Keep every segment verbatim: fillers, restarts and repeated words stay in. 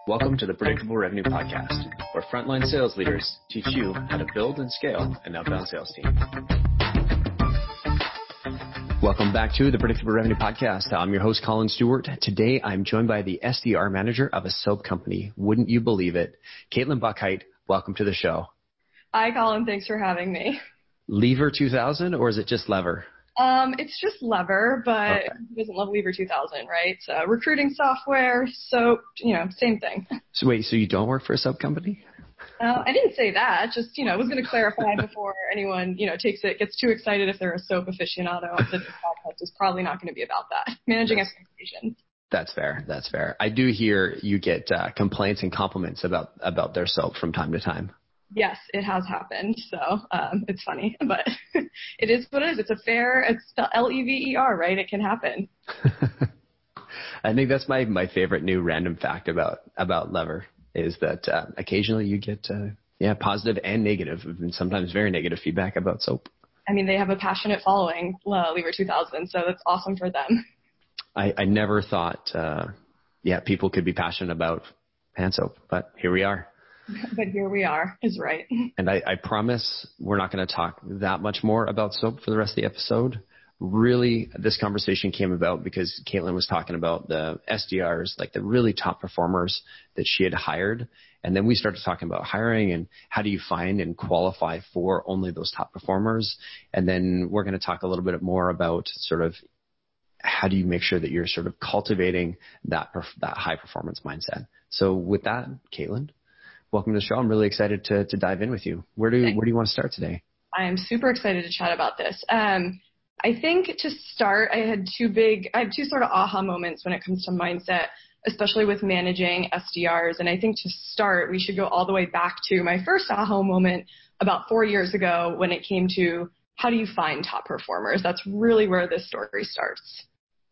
Welcome to the Predictable Revenue Podcast, where frontline sales leaders teach you how to build and scale an outbound sales team. Welcome back to the Predictable Revenue Podcast. I'm your host, Colin Stewart. Today, I'm joined by the S D R manager of a soap company. Wouldn't you believe it? Caitlin Buckheit, welcome to the show. Hi, Colin. Thanks for having me. Lever two thousand, or is it just Lever? Um, it's just Lever, but Okay. Who doesn't love Lever two thousand, right? So recruiting software, soap, you know, same thing. So wait, so you don't work for a soap company? Uh, I didn't say that. Just, you know, I was going to clarify before anyone, you know, takes it, gets too excited if they're a soap aficionado. This podcast is probably not going to be about that. Managing That's, expectations. That's fair. That's fair. I do hear you get uh, complaints and compliments about, about their soap from time to time. Yes, it has happened. So um, it's funny, but it is what it is. It's a fair, it's L E V E R, right? It can happen. I think that's my, my favorite new random fact about, about Lever is that uh, occasionally you get, uh, yeah, positive and negative, and sometimes very negative feedback about soap. I mean, they have a passionate following, uh, Lever two thousand, so that's awesome for them. I, I never thought, uh, yeah, people could be passionate about hand soap, but here we are. But here we are, is right. And I, I promise we're not going to talk that much more about soap for the rest of the episode. Really, this conversation came about because Caitlin was talking about the S D Rs, like the really top performers that she had hired. And then we started talking about hiring and how do you find and qualify for only those top performers. And then we're going to talk a little bit more about sort of how do you make sure that you're sort of cultivating that, that high performance mindset. So with that, Caitlin, welcome to the show. I'm really excited to, to dive in with you. Where do, where do you want to start today? I'm super excited to chat about this. Um, I think to start, I had two big, I had two sort of aha moments when it comes to mindset, especially with managing S D Rs. And I think to start, we should go all the way back to my first aha moment about four years ago when it came to how do you find top performers? That's really where this story starts.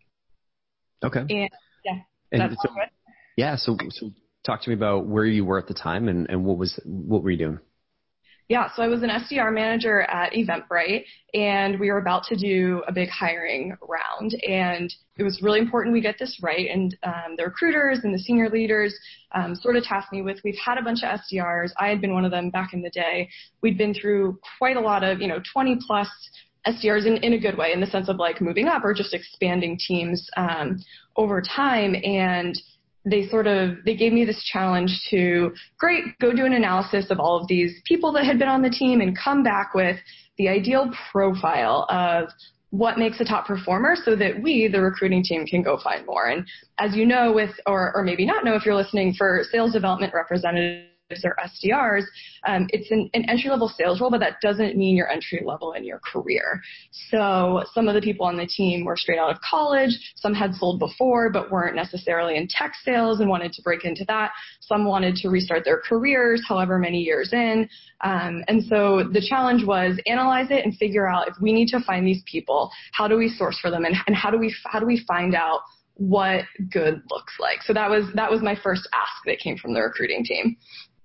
Okay. And yeah, and that's so, good. Yeah. So, so talk to me about where you were at the time and, and what was, what were you doing? Yeah, so I was an S D R manager at Eventbrite, and we were about to do a big hiring round, and it was really important we get this right. And um, the recruiters and the senior leaders um, sort of tasked me with, we've had a bunch of S D Rs. I had been one of them back in the day. We'd been through quite a lot of, you know, twenty plus S D Rs in, in a good way, in the sense of like moving up or just expanding teams um, over time. And they sort of, they gave me this challenge to, great, go do an analysis of all of these people that had been on the team and come back with the ideal profile of what makes a top performer so that we, the recruiting team, can go find more. And as you know, with, or, or maybe not know if you're listening, for sales development representatives or S D Rs, um, it's an, an entry-level sales role, but that doesn't mean you're entry-level in your career. So some of the people on the team were straight out of college. Some had sold before, but weren't necessarily in tech sales and wanted to break into that. Some wanted to restart their careers, however many years in. Um, and so the challenge was analyze it and figure out if we need to find these people, how do we source for them, and, and how do we how do we find out what good looks like? So that was that was my first ask that came from the recruiting team.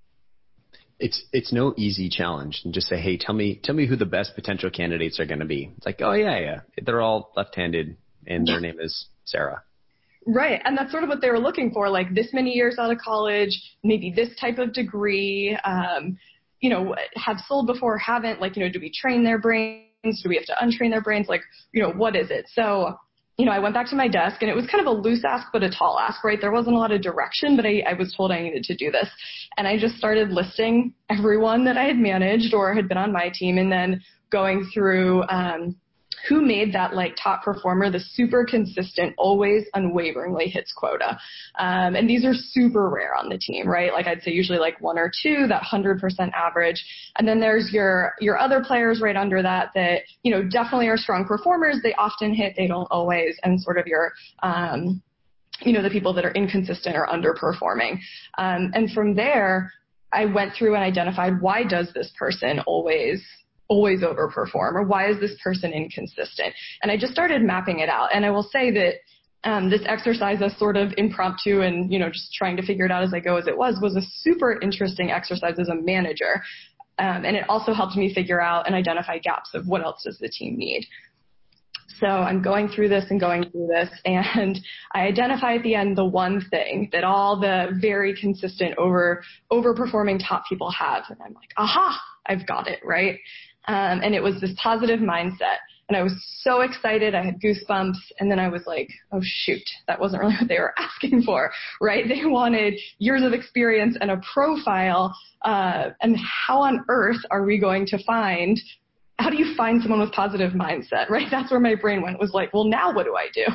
It's it's no easy challenge and just say, hey, tell me tell me who the best potential candidates are going to be. It's like, oh yeah, yeah, they're all left-handed and their name is Sarah. Right, and that's sort of what they were looking for, like this many years out of college, maybe this type of degree, um, you know, have sold before, haven't, like, you know, do we train their brains? Do we have to untrain their brains? Like, you know, what is it? So, you know, I went back to my desk, and it was kind of a loose ask, but a tall ask, right? There wasn't a lot of direction, but I, I was told I needed to do this. And I just started listing everyone that I had managed or had been on my team, and then going through um, who made that like top performer, the super consistent, always unwaveringly hits quota. Um, and these are super rare on the team, right? Like I'd say usually like one or two, that one hundred percent average. And then there's your, your other players right under that, that, you know, definitely are strong performers. They often hit, they don't always, and sort of your, um, you know, the people that are inconsistent or underperforming. Um, and from there, I went through and identified, why does this person always always overperform, or why is this person inconsistent? And I just started mapping it out. And I will say that um, this exercise, as sort of impromptu and, you know, just trying to figure it out as I go as it was, was a super interesting exercise as a manager. Um, and it also helped me figure out and identify gaps of what else does the team need. So I'm going through this and going through this, and I identify at the end the one thing that all the very consistent over overperforming top people have. And I'm like, aha, I've got it, right? Um, and it was this positive mindset. And I was so excited. I had goosebumps. And then I was like, oh, shoot, that wasn't really what they were asking for, right? They wanted years of experience and a profile. Uh, and how on earth are we going to find How do you find someone with positive mindset, right? That's where my brain went, was like, well, now what do I do?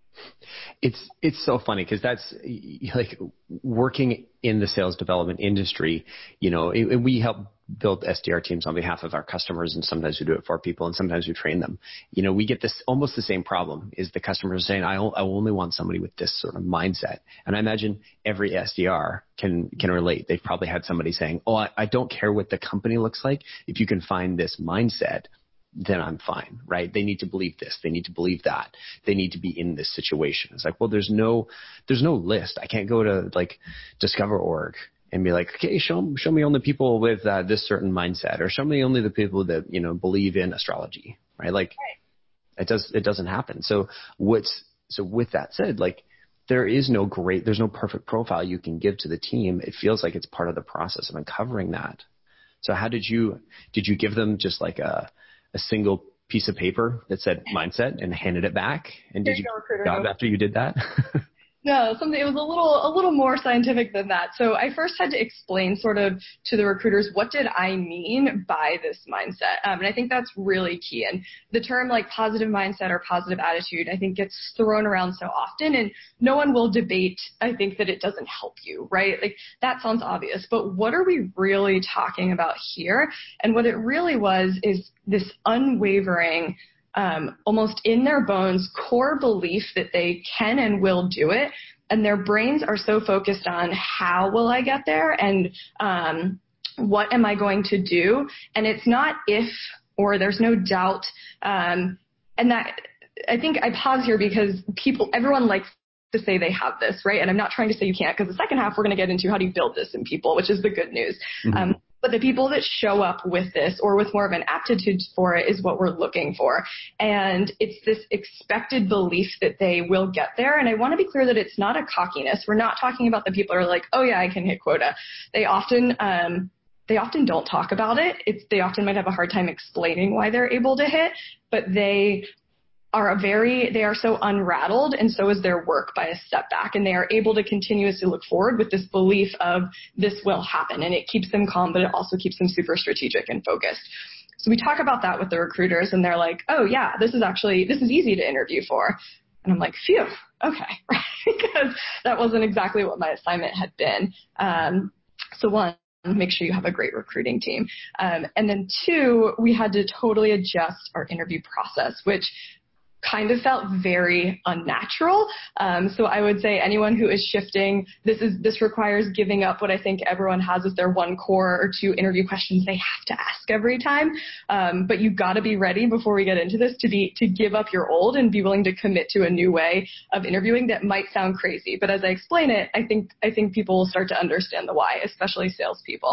It's it's so funny because that's like working in the sales development industry. You know, it, we help build S D R teams on behalf of our customers, and sometimes we do it for people, and sometimes we train them. You know, we get this almost the same problem: is the customers saying, "I, I only want somebody with this sort of mindset." And I imagine every S D R can can relate. They've probably had somebody saying, "Oh, I, I don't care what the company looks like. If you can find this mindset, then I'm fine," right? They need to believe this. They need to believe that. They need to be in this situation. It's like, well, there's no, there's no list. I can't go to like Discover dot org and be like, okay, show, show me only people with uh, this certain mindset, or show me only the people that, you know, believe in astrology, right? Like right. it does, it doesn't happen. So what's, so with that said, like there is no great, there's no perfect profile you can give to the team. It feels like it's part of the process of uncovering that. So how did you, did you give them just like a, a single piece of paper that said mindset and handed it back? And did you get a job after you did that? No, something, it was a little, a little more scientific than that. So I first had to explain sort of to the recruiters, what did I mean by this mindset? Um, and I think that's really key. And the term like positive mindset or positive attitude, I think gets thrown around so often, and no one will debate, I think, that it doesn't help you, right? Like that sounds obvious, but what are we really talking about here? And what it really was is this unwavering, Um, almost in their bones, core belief that they can and will do it. And their brains are so focused on how will I get there and um, what am I going to do? And it's not if, or there's no doubt. Um, and that, I think I pause here because people, everyone likes to say they have this, right? And I'm not trying to say you can't, because the second half we're going to get into how do you build this in people, which is the good news. Mm-hmm. Um, But the people that show up with this or with more of an aptitude for it is what we're looking for. And it's this expected belief that they will get there. And I want to be clear that it's not a cockiness. We're not talking about the people who are like, oh yeah, I can hit quota. They often, um, they often don't talk about it. It's, they often might have a hard time explaining why they're able to hit, but they are a very, they are so unrattled, and so is their work by a step back, and they are able to continuously look forward with this belief of this will happen, and it keeps them calm, but it also keeps them super strategic and focused. So we talk about that with the recruiters, and they're like, oh yeah, this is actually, this is easy to interview for. And I'm like, phew, okay, because that wasn't exactly what my assignment had been. Um, so one, make sure you have a great recruiting team. Um, and then two, we had to totally adjust our interview process, which kind of felt very unnatural. Um, so I would say anyone who is shifting, this is this requires giving up what I think everyone has as their one core or two interview questions they have to ask every time. Um, but you've got to be ready before we get into this to be to give up your old and be willing to commit to a new way of interviewing that might sound crazy. But as I explain it, I think I think people will start to understand the why, especially salespeople.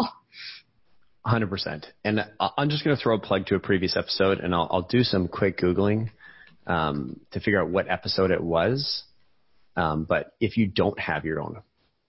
one hundred percent. And I'm just going to throw a plug to a previous episode, and I'll, I'll do some quick Googling um, to figure out what episode it was. Um, but if you don't have your own,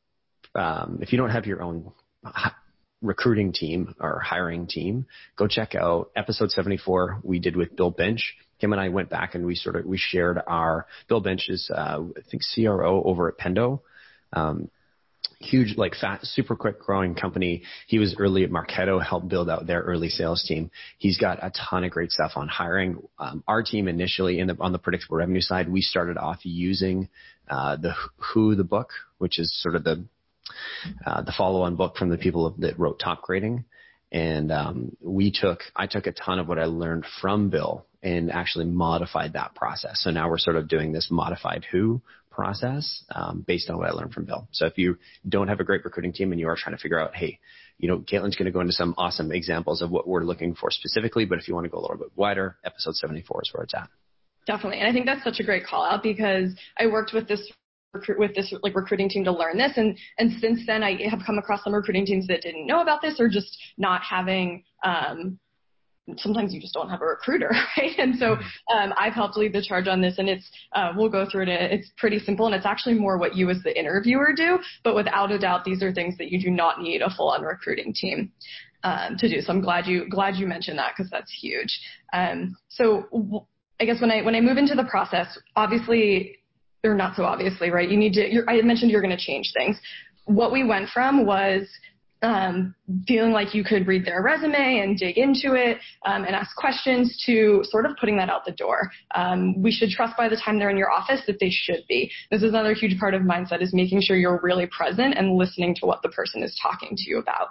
um, if you don't have your own hi- recruiting team or hiring team, go check out episode seventy-four we did with Bill Bench. Kim and I went back and we sort of, we shared our, Bill Bench is, uh, I think C R O over at Pendo. Um, huge, like fat, super quick growing company. He was early at Marketo, helped build out their early sales team. He's got a ton of great stuff on hiring. Um, our team initially in the, on the predictable revenue side, we started off using, uh, the Who, the book, which is sort of the, uh, the follow-on book from the people that wrote Top Grading. And, um, we took, I took a ton of what I learned from Bill and actually modified that process. So now we're sort of doing this modified Who process um, based on what I learned from Bill. So if you don't have a great recruiting team and you are trying to figure out, hey, you know, Caitlin's going to go into some awesome examples of what we're looking for specifically, but if you want to go a little bit wider, episode seventy-four is where it's at. Definitely. And I think that's such a great call out because I worked with this recruit with this like recruiting team to learn this. And, and since then I have come across some recruiting teams that didn't know about this or just not having, um, sometimes you just don't have a recruiter, right? And so um, I've helped lead the charge on this, and it's uh, we'll go through it. It's pretty simple, and it's actually more what you as the interviewer do. But without a doubt, these are things that you do not need a full-on recruiting team um, to do. So I'm glad you glad you mentioned that, because that's huge. Um, so w- I guess when I when I move into the process, obviously, or not so obviously, right? You need to. You're, I mentioned you're going to change things. What we went from was Um, feeling like you could read their resume and dig into it um, and ask questions, to sort of putting that out the door. Um, we should trust by the time they're in your office that they should be. This is another huge part of mindset, is making sure you're really present and listening to what the person is talking to you about.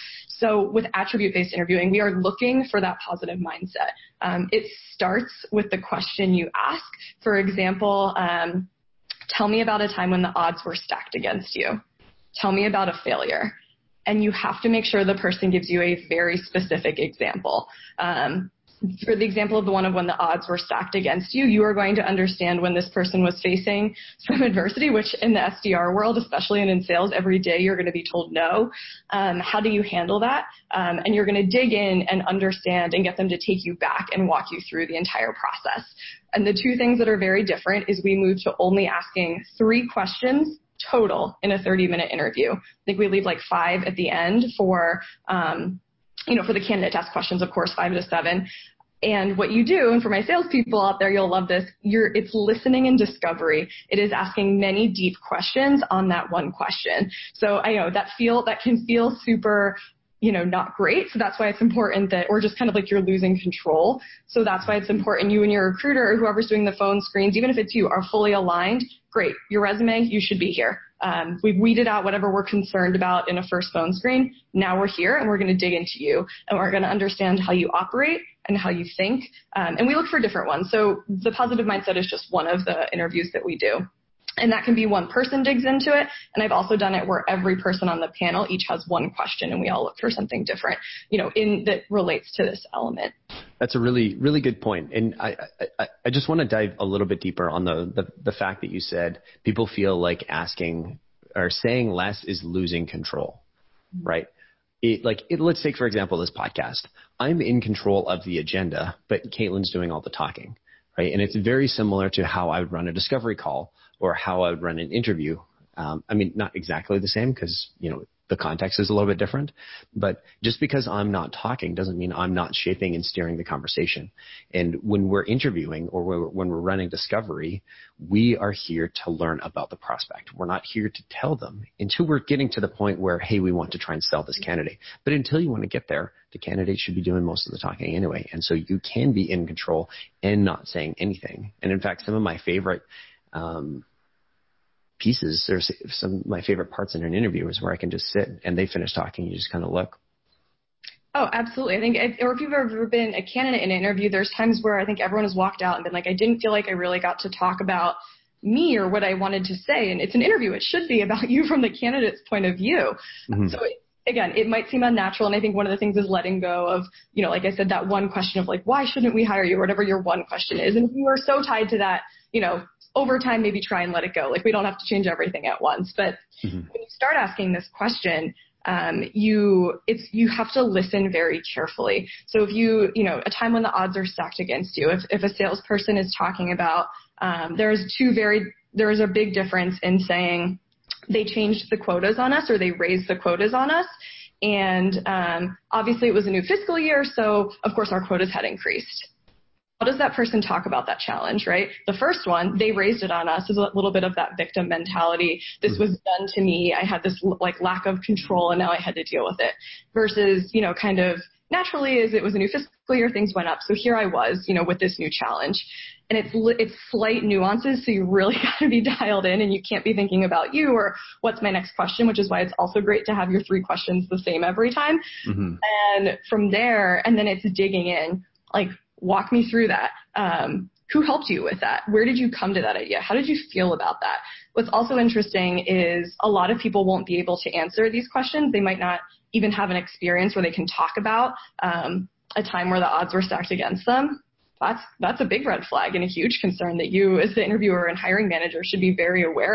So with attribute-based interviewing, we are looking for that positive mindset. Um, it starts with the question you ask. For example, um, tell me about a time when the odds were stacked against you. Tell me about a failure. And you have to make sure the person gives you a very specific example. Um, for the example of the one of when the odds were stacked against you, you are going to understand when this person was facing some adversity, which in the S D R world, especially and in sales, every day you're going to be told no. Um, how do you handle that? Um, and you're going to dig in and understand and get them to take you back and walk you through the entire process. And the two things that are very different is we move to only asking three questions total in a thirty minute interview. I think we leave like five at the end for, um, you know, for the candidate to ask questions, of course, five to seven. And what you do, and for my salespeople out there, you'll love this, you're, it's listening and discovery. It is asking many deep questions on that one question. So I know that feel, that can feel super, you know, not great. So that's why it's important that, or just kind of like you're losing control. So that's why it's important you and your recruiter or whoever's doing the phone screens, even if it's you, are fully aligned. Great. Your resume, you should be here. Um, we've weeded out whatever we're concerned about in a first phone screen. Now we're here and we're going to dig into you, and we're going to understand how you operate and how you think. Um, and we look for different ones. So the positive mindset is just one of the interviews that we do. And that can be one person digs into it. And I've also done it where every person on the panel each has one question, and we all look for something different, you know, in that relates to this element. That's a really, really good point. And I, I, I just want to dive a little bit deeper on the, the, the fact that you said people feel like asking or saying less is losing control, right? It, like, it, let's take, for example, this podcast. I'm in control of the agenda, but Caitlin's doing all the talking, right? And it's very similar to how I would run a discovery call or how I would run an interview. Um, I mean, not exactly the same, because, you know, the context is a little bit different, but just because I'm not talking doesn't mean I'm not shaping and steering the conversation. And when we're interviewing or when we're running discovery, we are here to learn about the prospect. We're not here to tell them until we're getting to the point where, hey, we want to try and sell this candidate. But until you want to get there, the candidate should be doing most of the talking anyway. And so you can be in control and not saying anything. And in fact, some of my favorite um, pieces, there's some of my favorite parts in an interview is where I can just sit and they finish talking. You just kind of look. Oh, absolutely. I think, if, or if you've ever been a candidate in an interview, there's times where I think everyone has walked out and been like, I didn't feel like I really got to talk about me or what I wanted to say. And it's an interview. It should be about you from the candidate's point of view. Mm-hmm. So it, again, it might seem unnatural. And I think one of the things is letting go of, you know, like I said, that one question of like, why shouldn't we hire you? Or whatever your one question is. And if you are so tied to that, you know, over time, maybe try and let it go. Like, we don't have to change everything at once. But mm-hmm. when you start asking this question, um, you, it's, you have to listen very carefully. So if you, you know, a time when the odds are stacked against you, if, if a salesperson is talking about, um, there's two very, there's a big difference in saying they changed the quotas on us or they raised the quotas on us. And, um, obviously it was a new fiscal year. So of course our quotas had increased. How does that person talk about that challenge, right? The first one, they raised it on us, is a little bit of that victim mentality. This was done to me. I had this like lack of control and now I had to deal with it. Versus, you know, kind of naturally as it was a new fiscal year, things went up. So here I was, you know, with this new challenge. And it's it's slight nuances, so you really got to be dialed in and you can't be thinking about you or what's my next question, which is why it's also great to have your three questions the same every time. Mm-hmm. And from there, and then it's digging in, like, walk me through that. Um, who helped you with that? Where did you come to that idea? How did you feel about that? What's also interesting is a lot of people won't be able to answer these questions. They might not even have an experience where they can talk about um, a time where the odds were stacked against them. That's that's a big red flag and a huge concern that you as the interviewer and hiring manager should be very aware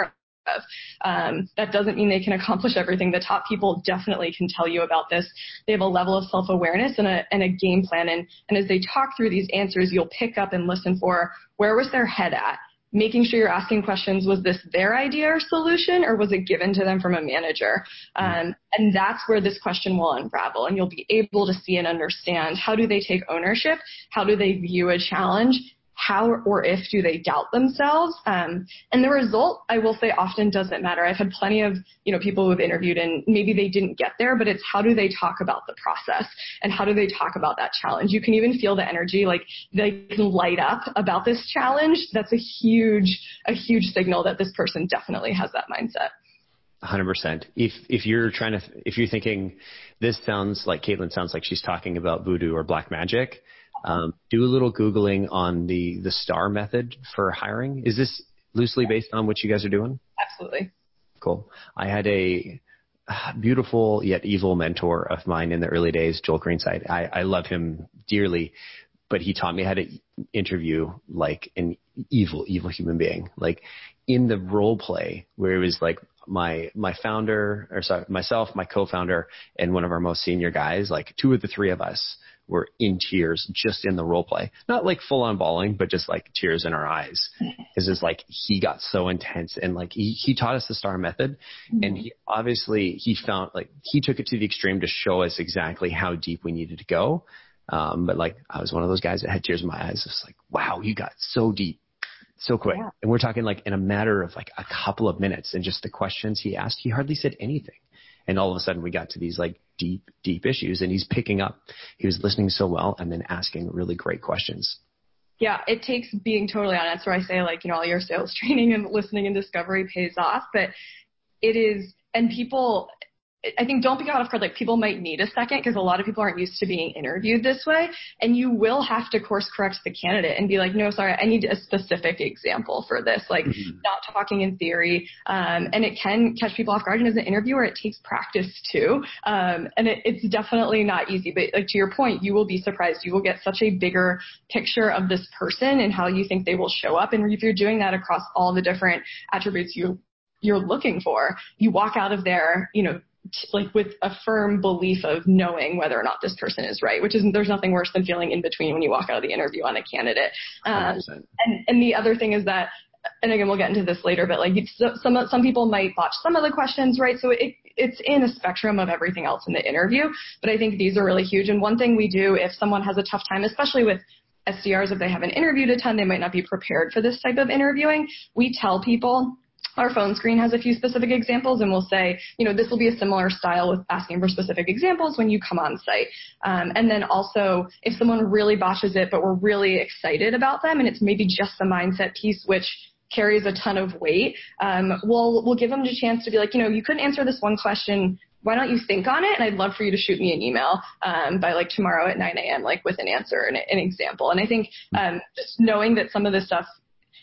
of. Um, that doesn't mean they can accomplish everything. The top people definitely can tell you about this. They have a level of self-awareness and a, and a game plan. And, and as they talk through these answers, you'll pick up and listen for where was their head at? Making sure you're asking questions, was this their idea or solution, or was it given to them from a manager? Um, and that's where this question will unravel, and you'll be able to see and understand, how do they take ownership? How do they view a challenge? How or if do they doubt themselves? Um, and the result, I will say, often doesn't matter. I've had plenty of, you know, people who have interviewed and maybe they didn't get there, but it's how do they talk about the process and how do they talk about that challenge? You can even feel the energy, like they can light up about this challenge. That's a huge, a huge signal that this person definitely has that mindset. one hundred percent. If if you're trying to, if you're thinking this sounds like Caitlin sounds like she's talking about voodoo or black magic, um, do a little Googling on the the STAR method for hiring. Is this loosely based on what you guys are doing? Absolutely. Cool. I had a beautiful yet evil mentor of mine in the early days, Joel Greenside. I, I love him dearly, but he taught me how to interview like an evil, evil human being. Like in the role play where it was like my, my founder or sorry, myself, my co-founder, and one of our most senior guys, like two of the three of us were in tears just in the role play, not like full on bawling, but just like tears in our eyes. Cause it's like, he got so intense and like he, he taught us the STAR method mm-hmm. and he obviously he found like he took it to the extreme to show us exactly how deep we needed to go. Um, but like, I was one of those guys that had tears in my eyes. It's like, wow, you got so deep so quick. Yeah. And we're talking like in a matter of like a couple of minutes, and just the questions he asked, he hardly said anything. And all of a sudden we got to these like deep, deep issues, and he's picking up, he was listening so well and then asking really great questions. Yeah, it takes being totally honest, where I say like, you know, all your sales training and listening and discovery pays off, but it is, and people, I think don't be caught off guard. Like people might need a second because a lot of people aren't used to being interviewed this way. And you will have to course correct the candidate and be like, no, sorry, I need a specific example for this. Like mm-hmm. not talking in theory. Um, and it can catch people off guard. And as an interviewer, it takes practice too. Um, and it, it's definitely not easy, but like to your point, you will be surprised. You will get such a bigger picture of this person and how you think they will show up. And if you're doing that across all the different attributes you, you're looking for, you walk out of there, you know, like with a firm belief of knowing whether or not this person is right, which is, there's nothing worse than feeling in between when you walk out of the interview on a candidate. Um, and, and the other thing is that, and again, we'll get into this later, but like some, some people might botch some of the questions, right? So it, it's in a spectrum of everything else in the interview, but I think these are really huge. And one thing we do if someone has a tough time, especially with S D Rs, if they haven't interviewed a ton, they might not be prepared for this type of interviewing. We tell people, our phone screen has a few specific examples, and we'll say, you know, this will be a similar style with asking for specific examples when you come on site. Um, and then also, if someone really botches it, but we're really excited about them, and it's maybe just the mindset piece, which carries a ton of weight, um, we'll we'll give them a chance to be like, you know, you couldn't answer this one question. Why don't you think on it? And I'd love for you to shoot me an email um, by like tomorrow at nine a.m., like with an answer and an example. And I think um, just knowing that some of this stuff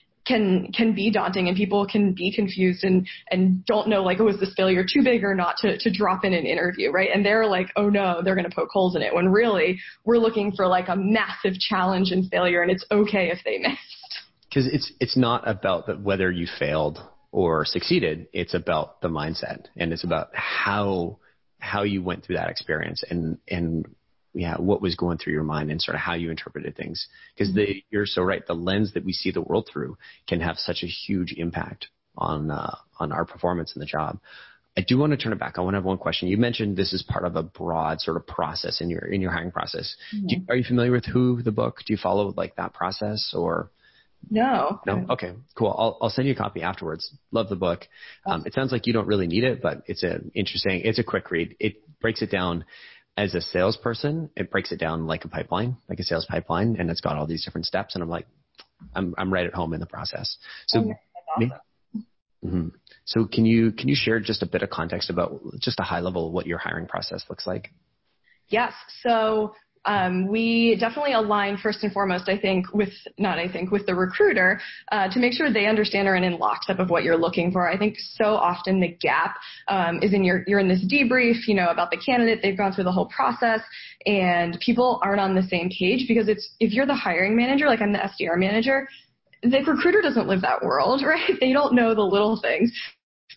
can can be daunting and people can be confused and and don't know like, oh, is this failure too big or not to to drop in an interview, right? And they're like, oh no, they're going to poke holes in it, when really we're looking for like a massive challenge and failure, and it's okay if they missed. Because it's it's not about the, whether you failed or succeeded. It's about the mindset, and it's about how how you went through that experience and and yeah, what was going through your mind and sort of how you interpreted things. Because mm-hmm. you're so right. The lens that we see the world through can have such a huge impact on uh, on our performance in the job. I do want to turn it back. I want to have one question. You mentioned this is part of a broad sort of process in your in your hiring process. Mm-hmm. Do you, are you familiar with Who, the book? Do you follow like that process or? No. No? Okay, cool. I'll, I'll send you a copy afterwards. Love the book. Um, it sounds like you don't really need it, but it's an interesting, it's a quick read. It breaks it down. As a salesperson, it breaks it down like a pipeline, like a sales pipeline, and it's got all these different steps. And I'm like, I'm I'm right at home in the process. So, oh, that's awesome. mm-hmm. So can you can you share just a bit of context about just a high level of what your hiring process looks like? Yes. So um, we definitely align first and foremost, I think, with not I think with the recruiter uh, to make sure they understand or are in lockstep of what you're looking for. I think so often the gap um, is in your you're in this debrief, you know, about the candidate. They've gone through the whole process, and people aren't on the same page because it's if you're the hiring manager, like I'm the S D R manager, the recruiter doesn't live that world, right? They don't know the little things.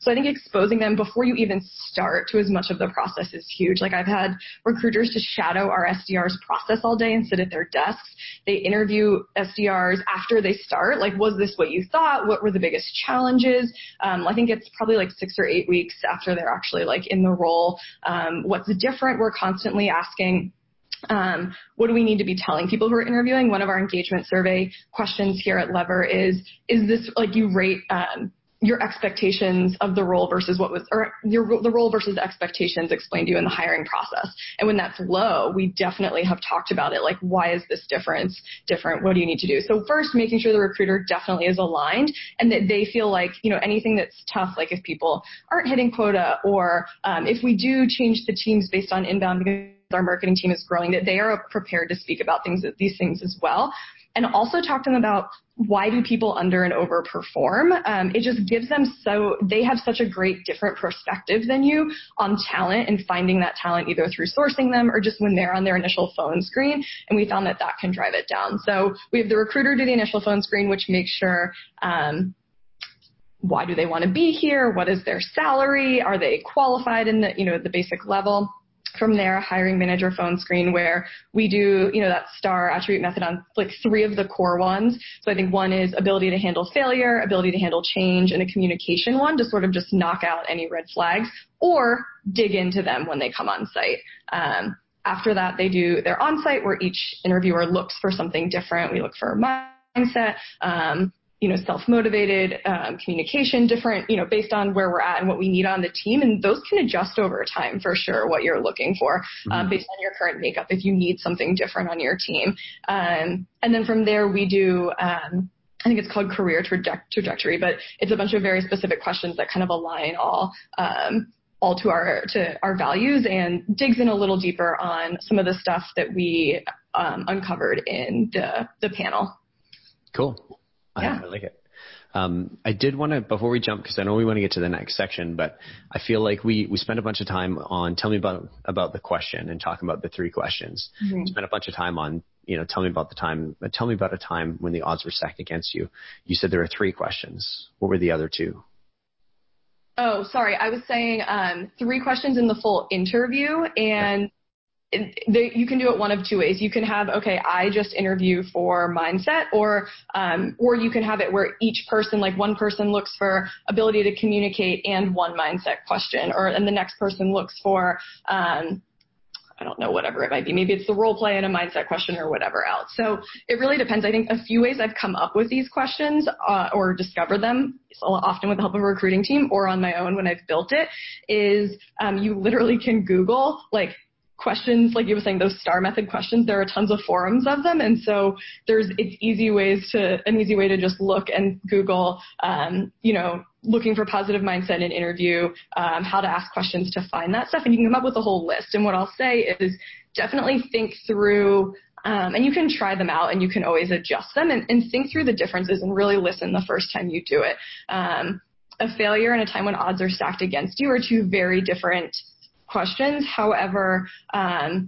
So I think exposing them before you even start to as much of the process is huge. Like I've had recruiters to shadow our S D Rs process all day and sit at their desks. They interview S D Rs after they start. Like, was this what you thought? What were the biggest challenges? Um, I think it's probably like six or eight weeks after they're actually like in the role. Um, what's different? We're constantly asking, Um, what do we need to be telling people who are interviewing? One of our engagement survey questions here at Lever is, is this like you rate um, your expectations of the role versus what was, or your, the role versus expectations explained to you in the hiring process. And when that's low, we definitely have talked about it. Like, why is this difference different? What do you need to do? So first, making sure the recruiter definitely is aligned and that they feel like, you know, anything that's tough, like if people aren't hitting quota or um, if we do change the teams based on inbound because our marketing team is growing, that they are prepared to speak about things, these things as well. And also talk to them about why do people under and overperform. Um, it just gives them so they have such a great different perspective than you on talent and finding that talent either through sourcing them or just when they're on their initial phone screen. And we found that that can drive it down. So we have the recruiter do the initial phone screen, which makes sure um, why do they want to be here? What is their salary? Are they qualified in the, you know, the basic level? From there, hiring manager phone screen where we do, you know, that STAR attribute method on like three of the core ones. So I think one is ability to handle failure, ability to handle change, and a communication one to sort of just knock out any red flags or dig into them when they come on site. Um, after that, they do their on-site where each interviewer looks for something different. We look for mindset, um, you know, self-motivated, um, communication, different, you know, based on where we're at and what we need on the team. And those can adjust over time for sure, what you're looking for, mm-hmm. um, based on your current makeup, if you need something different on your team. Um, and then from there, we do, um, I think it's called career traje- trajectory, but it's a bunch of very specific questions that kind of align all, um, all to our, to our values and digs in a little deeper on some of the stuff that we, um, uncovered in the, the panel. Cool. Yeah. I, I like it. Um, I did want to, before we jump, because I know we want to get to the next section, but I feel like we, we spent a bunch of time on tell me about, about the question and talking about the three questions. Mm-hmm. Spent a bunch of time on, you know, tell me about the time, tell me about a time when the odds were stacked against you. You said there were three questions. What were the other two? Oh, sorry. I was saying um, three questions in the full interview and yeah. They, you can do it one of two ways. You can have, okay, I just interview for mindset, or um, or you can have it where each person, like one person looks for ability to communicate and one mindset question, or and the next person looks for, um, I don't know, whatever it might be. Maybe it's the role play and a mindset question or whatever else. So it really depends. I think a few ways I've come up with these questions uh, or discovered them, often with the help of a recruiting team or on my own when I've built it, is um, you literally can Google like questions, like you were saying, those STAR method questions. There are tons of forums of them. And so there's, it's easy ways to, an easy way to just look and Google, um, you know, looking for positive mindset in an interview, um, how to ask questions to find that stuff. And you can come up with a whole list. And what I'll say is definitely think through, um, and you can try them out and you can always adjust them and, and think through the differences and really listen the first time you do it. Um, a failure and a time when odds are stacked against you are two very different questions. However, um,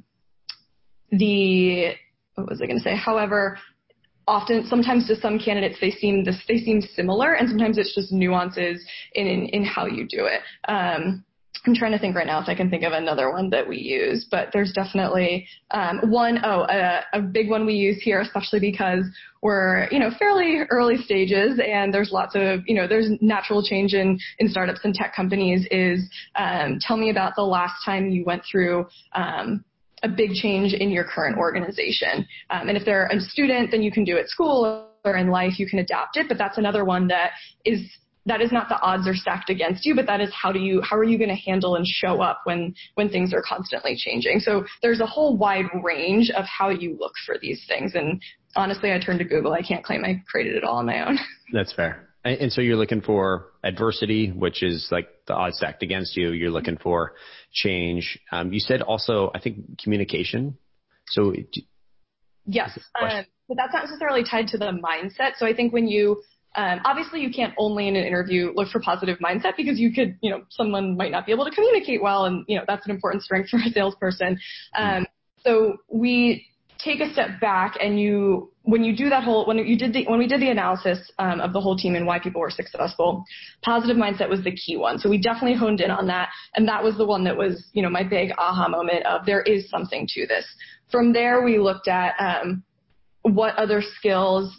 the, what was I going to say? However, often, sometimes to some candidates, they seem this, they seem similar, and sometimes it's just nuances in, in, in how you do it. Um, I'm trying to think right now if I can think of another one that we use, but there's definitely um, one, oh, a, a big one we use here, especially because we're, you know, fairly early stages and there's lots of, you know, there's natural change in, in startups and tech companies is um, tell me about the last time you went through um, a big change in your current organization. Um, and if they're a student, then you can do it at school or in life, you can adapt it, but that's another one that is that is not the odds are stacked against you, but that is how do you, how are you going to handle and show up when, when things are constantly changing? So there's a whole wide range of how you look for these things. And honestly, I turned to Google. I can't claim I created it all on my own. That's fair. And, and so you're looking for adversity, which is like the odds stacked against you. You're looking for change. Um, you said also, I think communication. So do, yes, um, but that's not necessarily tied to the mindset. So I think when you, Um, obviously, you can't only in an interview look for positive mindset because you could, you know, someone might not be able to communicate well, and you know that's an important strength for a salesperson. Um, so we take a step back and you, when you do that whole, when you did the, when we did the analysis um, of the whole team and why people were successful, positive mindset was the key one. So we definitely honed in on that. And that was the one that was, you know, my big aha moment of there is something to this. From there, we looked at um, what other skills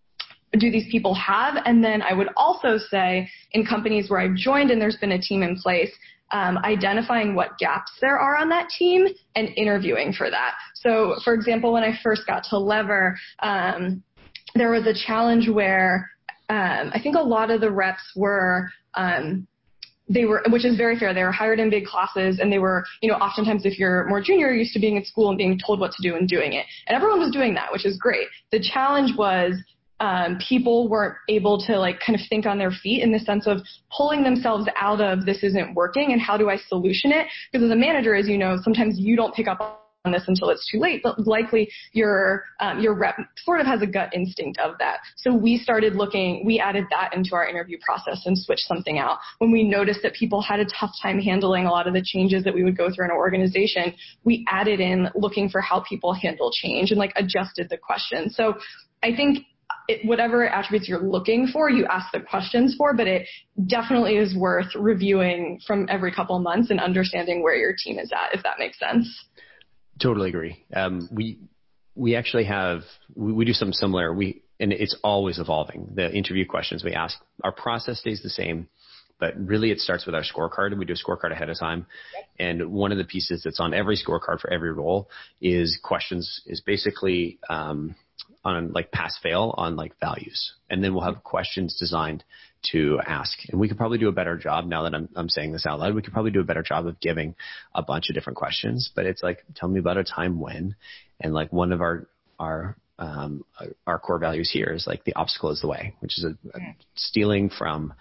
do these people have? And then I would also say in companies where I've joined and there's been a team in place, um, identifying what gaps there are on that team and interviewing for that. So, for example, when I first got to Lever, um, there was a challenge where um, I think a lot of the reps were um, they were, which is very fair. They were hired in big classes, and they were, you know, oftentimes if you're more junior, you're used to being at school and being told what to do and doing it. And everyone was doing that, which is great. The challenge was Um, people weren't able to like kind of think on their feet in the sense of pulling themselves out of this isn't working and how do I solution it? Because as a manager, as you know, sometimes you don't pick up on this until it's too late, but likely your um, your rep sort of has a gut instinct of that. So we started looking, we added that into our interview process and switched something out. When we noticed that people had a tough time handling a lot of the changes that we would go through in our organization, we added in looking for how people handle change and like adjusted the question. So I think It, whatever attributes you're looking for, you ask the questions for, but it definitely is worth reviewing from every couple of months and understanding where your team is at, if that makes sense. Totally agree. Um, we we actually have we, we do something similar. We and it's always evolving. The interview questions we ask, our process stays the same, but really it starts with our scorecard. We do a scorecard ahead of time, and one of the pieces that's on every scorecard for every role is questions. Is basically um, on like pass fail on like values. And then we'll have questions designed to ask. And we could probably do a better job now that I'm, I'm saying this out loud. We could probably do a better job of giving a bunch of different questions, but it's like, tell me about a time when, and like one of our, our, um, our core values here is like the obstacle is the way, which is a, a stealing from,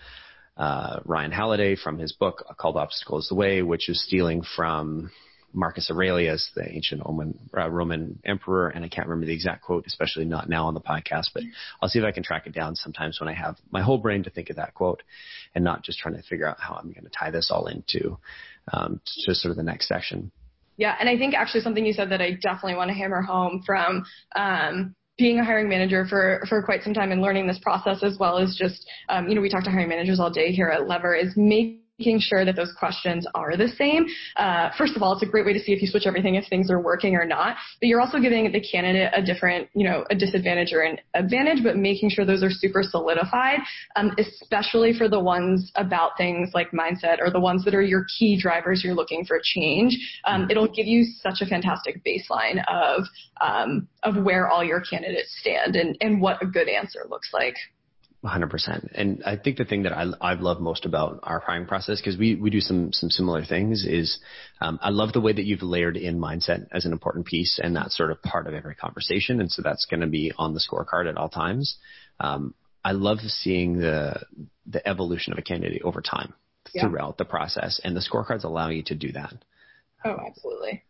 uh, Ryan Halliday from his book called Obstacle is the Way, which is stealing from Marcus Aurelius, the ancient Roman, uh, Roman emperor, and I can't remember the exact quote, especially not now on the podcast, but I'll see if I can track it down sometimes when I have my whole brain to think of that quote and not just trying to figure out how I'm going to tie this all into um, to sort of the next section. Yeah, and I think actually something you said that I definitely want to hammer home from um, being a hiring manager for, for quite some time and learning this process as well as just, um, you know, we talk to hiring managers all day here at Lever is making making sure that those questions are the same. Uh, first of all, it's a great way to see if you switch everything, if things are working or not, but you're also giving the candidate a different, you know, a disadvantage or an advantage, but making sure those are super solidified, um, especially for the ones about things like mindset or the ones that are your key drivers you're looking for change. Um, it'll give you such a fantastic baseline of, um, of where all your candidates stand and, and what a good answer looks like. one hundred percent. And I think the thing that I, I've loved most about our hiring process, because we, we do some, some similar things, is um, I love the way that you've layered in mindset as an important piece, and that's sort of part of every conversation. And so that's going to be on the scorecard at all times. Um, I love seeing the the evolution of a candidate over time yeah. throughout the process, and the scorecards allow you to do that. Oh, absolutely.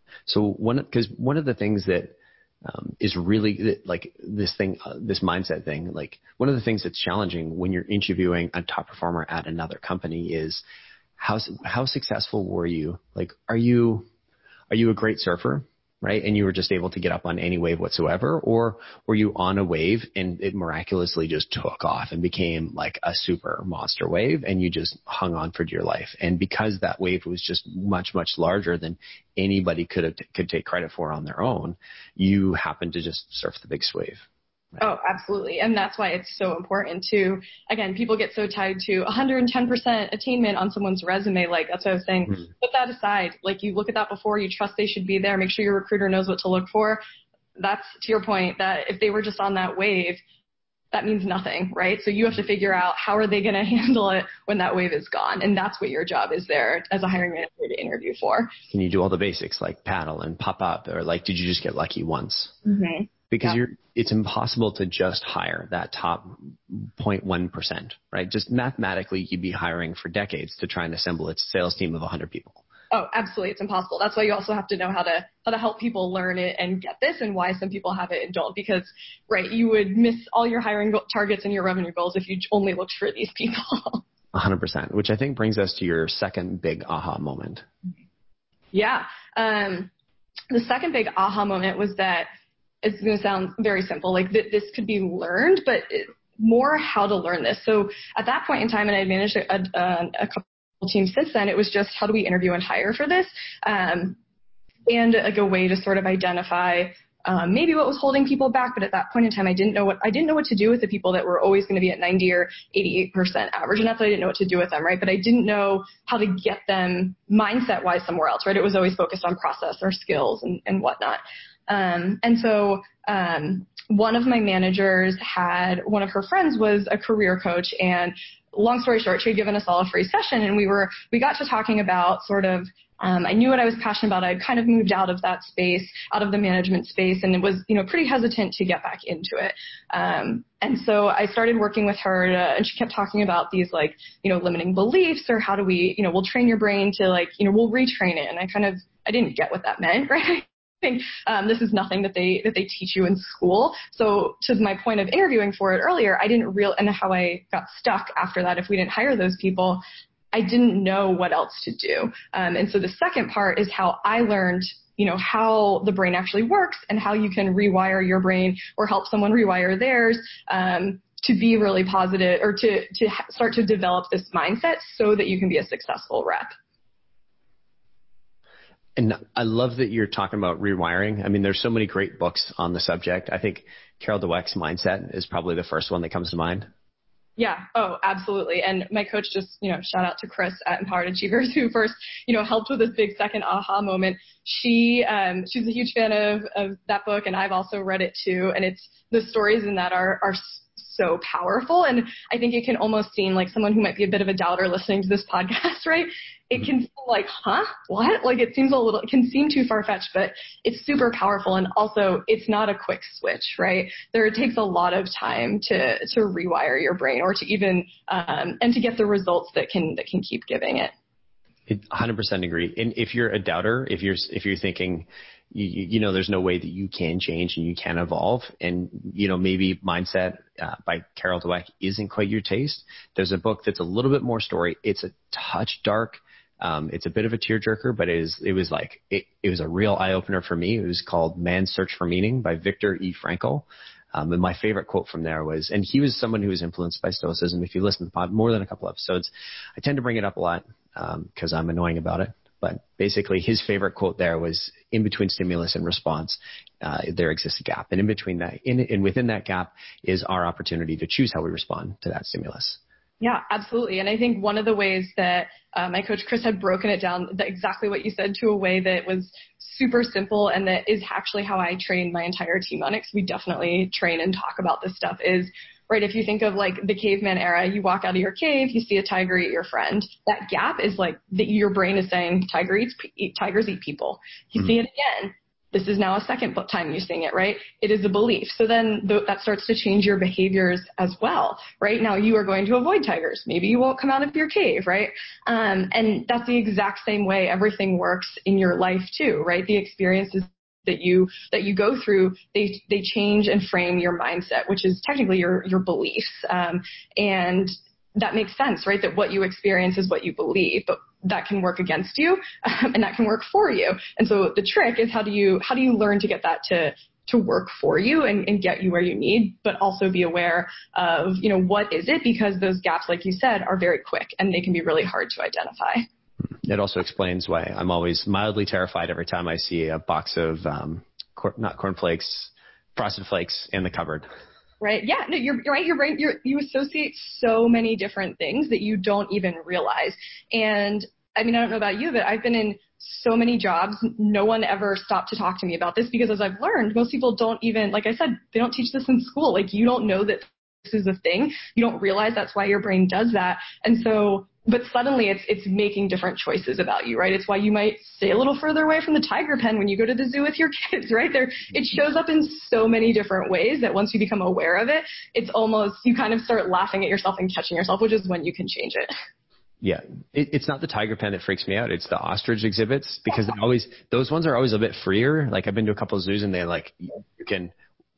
So one, because one of the things that Um, is really like this thing, uh, this mindset thing. Like one of the things that's challenging when you're interviewing a top performer at another company is how, how successful were you? Like, are you, are you a great surfer? Right. And you were just able to get up on any wave whatsoever, or were you on a wave and it miraculously just took off and became like a super monster wave and you just hung on for dear life. And because that wave was just much, much larger than anybody could have, could take credit for on their own, you happened to just surf the biggest wave. Right. Oh, absolutely. And that's why it's so important to, again, people get so tied to one hundred ten percent attainment on someone's resume. Like that's what I was saying. Mm-hmm. Put that aside. Like you look at that before, you trust they should be there. Make sure your recruiter knows what to look for. That's to your point that if they were just on that wave, that means nothing, right? So you have to figure out how are they going to handle it when that wave is gone. And that's what your job is there as a hiring manager to interview for. Can you do all the basics like paddle and pop up, or like, did you just get lucky once? Mm-hmm. Because yeah. you're, it's impossible to just hire that top zero point one percent, right? Just mathematically, you'd be hiring for decades to try and assemble a sales team of one hundred people. Oh, absolutely. It's impossible. That's why you also have to know how to, how to help people learn it and get this, and why some people have it and don't. Because, right, you would miss all your hiring targets and your revenue goals if you only looked for these people. one hundred percent, which I think brings us to your second big aha moment. Yeah. Um, The second big aha moment was that it's going to sound very simple, like th- this could be learned, but it, more how to learn this. So at that point in time, and I managed a, a, a couple teams since then, it was just how do we interview and hire for this, um, and like a way to sort of identify um, maybe what was holding people back. But at that point in time, I didn't know what I didn't know what to do with the people that were always going to be at ninety or eighty-eight percent average, and not that I didn't know what to do with them, right? But I didn't know how to get them mindset wise somewhere else, right? It was always focused on process or skills and, and whatnot. Um, and so um, one of my managers had, one of her friends was a career coach, and long story short, she had given us all a free session, and we were, we got to talking about sort of, um, I knew what I was passionate about. I'd kind of moved out of that space, out of the management space, and it was, you know, pretty hesitant to get back into it. Um, and so I started working with her to, and she kept talking about these like, you know, limiting beliefs, or how do we, you know, we'll train your brain to like, you know, we'll retrain it. And I kind of, I didn't get what that meant, right? think um, this is nothing that they that they teach you in school. So to my point of interviewing for it earlier, I didn't real and how I got stuck after that. If we didn't hire those people, I didn't know what else to do. Um, and so the second part is how I learned, you know, how the brain actually works and how you can rewire your brain or help someone rewire theirs um, to be really positive, or to to start to develop this mindset so that you can be a successful rep. And I love that you're talking about rewiring. I mean, there's so many great books on the subject. I think Carol Dweck's Mindset is probably the first one that comes to mind. Yeah. Oh, absolutely. And my coach just, you know, shout out to Chris at Empowered Achievers, who first, you know, helped with this big second aha moment. She, um, she's a huge fan of, of that book, and I've also read it too. And it's, the stories in that are, are so powerful. And I think it can almost seem like someone who might be a bit of a doubter listening to this podcast, right? It can seem like, huh, what? Like it seems a little, it can seem too far-fetched, but it's super powerful. And also it's not a quick switch, right? There, it takes a lot of time to, to rewire your brain, or to even, um, and to get the results that can, that can keep giving it. one hundred percent agree. And if you're a doubter, if you're, if you're thinking, you, you know, there's no way that you can change and you can evolve, and, you know, maybe Mindset uh, by Carol Dweck isn't quite your taste, there's a book that's a little bit more story. It's a touch dark. Um, it's a bit of a tearjerker, but it is, it was like, it, it was a real eye opener for me. It was called Man's Search for Meaning by Viktor E. Frankl. Um, and my favorite quote from there was, and he was someone who was influenced by Stoicism. If you listen to the pod more than a couple episodes, I tend to bring it up a lot, um, cause I'm annoying about it. But basically his favorite quote there was, in between stimulus and response, uh, there exists a gap. And in between that, in, and within that gap is our opportunity to choose how we respond to that stimulus. Yeah, absolutely. And I think one of the ways that uh, my coach Chris had broken it down, that exactly what you said, to a way that was super simple, and that is actually how I train my entire team on it, because we definitely train and talk about this stuff, is, right, if you think of like the caveman era, you walk out of your cave, you see a tiger eat your friend. That gap is like that your brain is saying, tiger eats, eat, tigers eat people. You mm-hmm. see it again. This is now a second time you're seeing it, right? It is a belief. So then th- that starts to change your behaviors as well, right? Now you are going to avoid tigers. Maybe you won't come out of your cave, right? Um, and that's the exact same way everything works in your life too, right? The experiences that you, that you go through, they, they change and frame your mindset, which is technically your, your beliefs. Um, and that makes sense, right? That what you experience is what you believe, but that can work against you, um, and that can work for you. And so the trick is, how do you, how do you learn to get that to, to work for you and, and get you where you need, but also be aware of, you know, what is it? Because those gaps, like you said, are very quick and they can be really hard to identify. It also explains why I'm always mildly terrified every time I see a box of, um, cor- not cornflakes, Frosted Flakes in the cupboard. Right. Yeah. No, you're, you're right. Your brain, you're, you associate so many different things that you don't even realize. And I mean, I don't know about you, but I've been in so many jobs. No one ever stopped to talk to me about this, because as I've learned, most people don't even, like I said, they don't teach this in school. Like, you don't know that this is a thing. You don't realize that's why your brain does that. And so, but suddenly it's, it's making different choices about you, right? It's why you might stay a little further away from the tiger pen when you go to the zoo with your kids, right? There, it shows up in so many different ways that once you become aware of it, it's almost, you kind of start laughing at yourself and catching yourself, which is when you can change it. Yeah. It, it's not the tiger pen that freaks me out. It's the ostrich exhibits, because they always, those ones are always a bit freer. Like, I've been to a couple of zoos and they like, you can,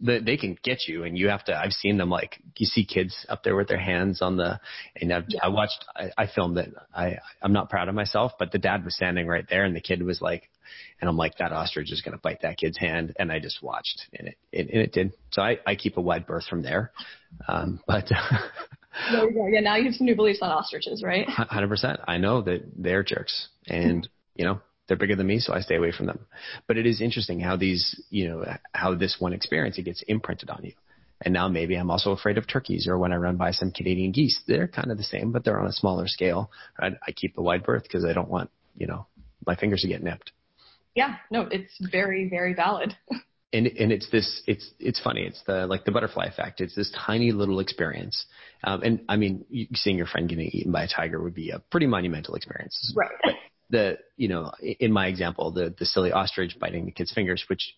the, they can get you, and you have to, I've seen them, like, you see kids up there with their hands on the, and I've, yeah. I watched, I, I filmed it. I, I'm not proud of myself, but the dad was standing right there, and the kid was like, and I'm like, that ostrich is going to bite that kid's hand. And I just watched, and it, it and it did. So I, I keep a wide berth from there. Um, but there you go. Yeah. Now you have some new beliefs on ostriches, right? one hundred percent. I know that they're jerks, and you know, they're bigger than me, so I stay away from them. But it is interesting how these, you know, how this one experience, it gets imprinted on you. And now maybe I'm also afraid of turkeys, or when I run by some Canadian geese, they're kind of the same, but they're on a smaller scale. Right? I keep a wide berth because I don't want, you know, my fingers to get nipped. Yeah, no, it's very, very valid. And and it's this, it's it's funny. It's the like the butterfly effect. It's this tiny little experience. Um, and I mean, you, seeing your friend getting eaten by a tiger would be a pretty monumental experience. Right. But the, you know, in my example, the, the silly ostrich biting the kid's fingers, which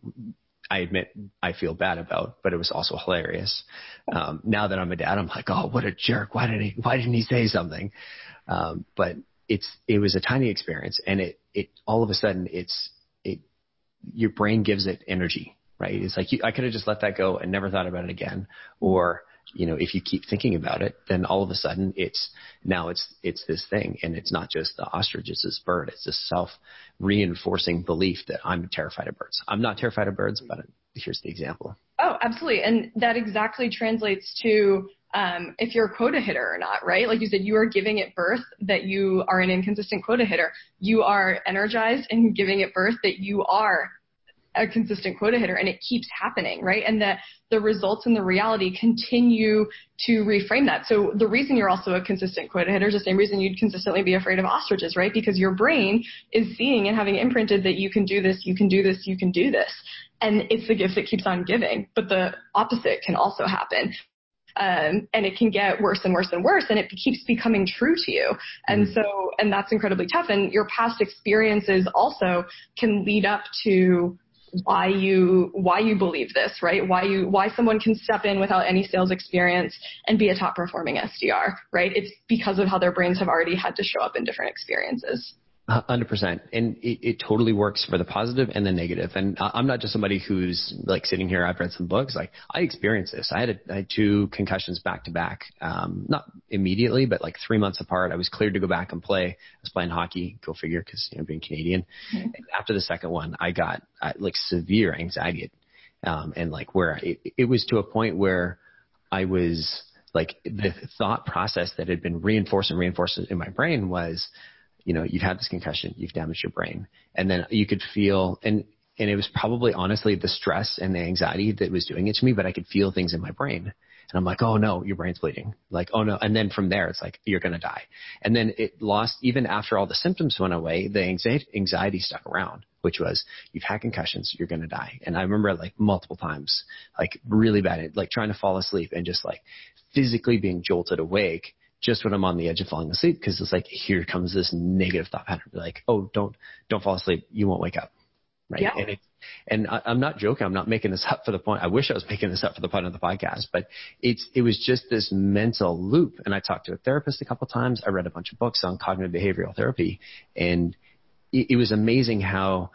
I admit I feel bad about, but it was also hilarious. Um, now that I'm a dad, I'm like, oh, what a jerk. Why did he, why didn't he say something? Um, but it's, it was a tiny experience, and it, it, all of a sudden it's, it, your brain gives it energy, right? It's like, you, I could have just let that go and never thought about it again. Or, you know, if you keep thinking about it, then all of a sudden it's, now it's, it's this thing, and it's not just the ostrich, it's this bird. It's this self-reinforcing belief that I'm terrified of birds. I'm not terrified of birds, but here's the example. Oh, absolutely. And that exactly translates to um, if you're a quota hitter or not, right? Like you said, you are giving it birth that you are an inconsistent quota hitter. You are energized and giving it birth that you are a consistent quota hitter, and it keeps happening, right? And that the results and the reality continue to reframe that. So the reason you're also a consistent quota hitter is the same reason you'd consistently be afraid of ostriches, right? Because your brain is seeing and having imprinted that you can do this, you can do this, you can do this. And it's the gift that keeps on giving. But the opposite can also happen. Um, and it can get worse and worse and worse, and it keeps becoming true to you. And so, and that's incredibly tough. And your past experiences also can lead up to why you, why you believe this, right? Why you, why someone can step in without any sales experience and be a top performing S D R, right? It's because of how their brains have already had to show up in different experiences. one hundred percent. And it, it totally works for the positive and the negative. And I'm not just somebody who's like sitting here, I've read some books. Like, I experienced this. I had, a, I had two concussions back to back, um, not immediately, but like three months apart. I was cleared to go back and play. I was playing hockey, go figure, because, you know, being Canadian. Mm-hmm. And after the second one, I got uh, like severe anxiety. Um, and like where it, it was to a point where I was like, the thought process that had been reinforced and reinforced in my brain was, you know, you've had this concussion, you've damaged your brain. And then you could feel, and, and it was probably honestly the stress and the anxiety that was doing it to me, but I could feel things in my brain. And I'm like, oh no, your brain's bleeding. Like, oh no. And then from there, it's like, you're going to die. And then it lost, even after all the symptoms went away, the anxiety, anxiety stuck around, which was, you've had concussions, you're going to die. And I remember like multiple times, like really bad, like trying to fall asleep and just like physically being jolted awake just when I'm on the edge of falling asleep, because it's like, here comes this negative thought pattern. Like, oh, don't, don't fall asleep. You won't wake up. Right. Yeah. And it, and I, I'm not joking. I'm not making this up for the point. I wish I was making this up for the point of the podcast, but it's, it was just this mental loop. And I talked to a therapist a couple of times. I read a bunch of books on cognitive behavioral therapy, and it, it was amazing how,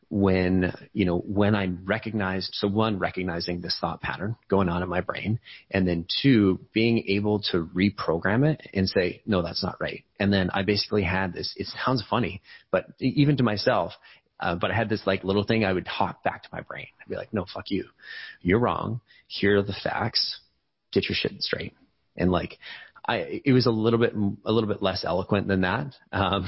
when, you know, when I recognized, so one, recognizing this thought pattern going on in my brain, and then two, being able to reprogram it and say, no, that's not right. And then I basically had this, it sounds funny, but even to myself, uh, but I had this like little thing I would talk back to my brain. I'd be like, no, fuck you. You're wrong. Here are the facts. Get your shit straight. And like, I, it was a little bit, a little bit less eloquent than that. Um,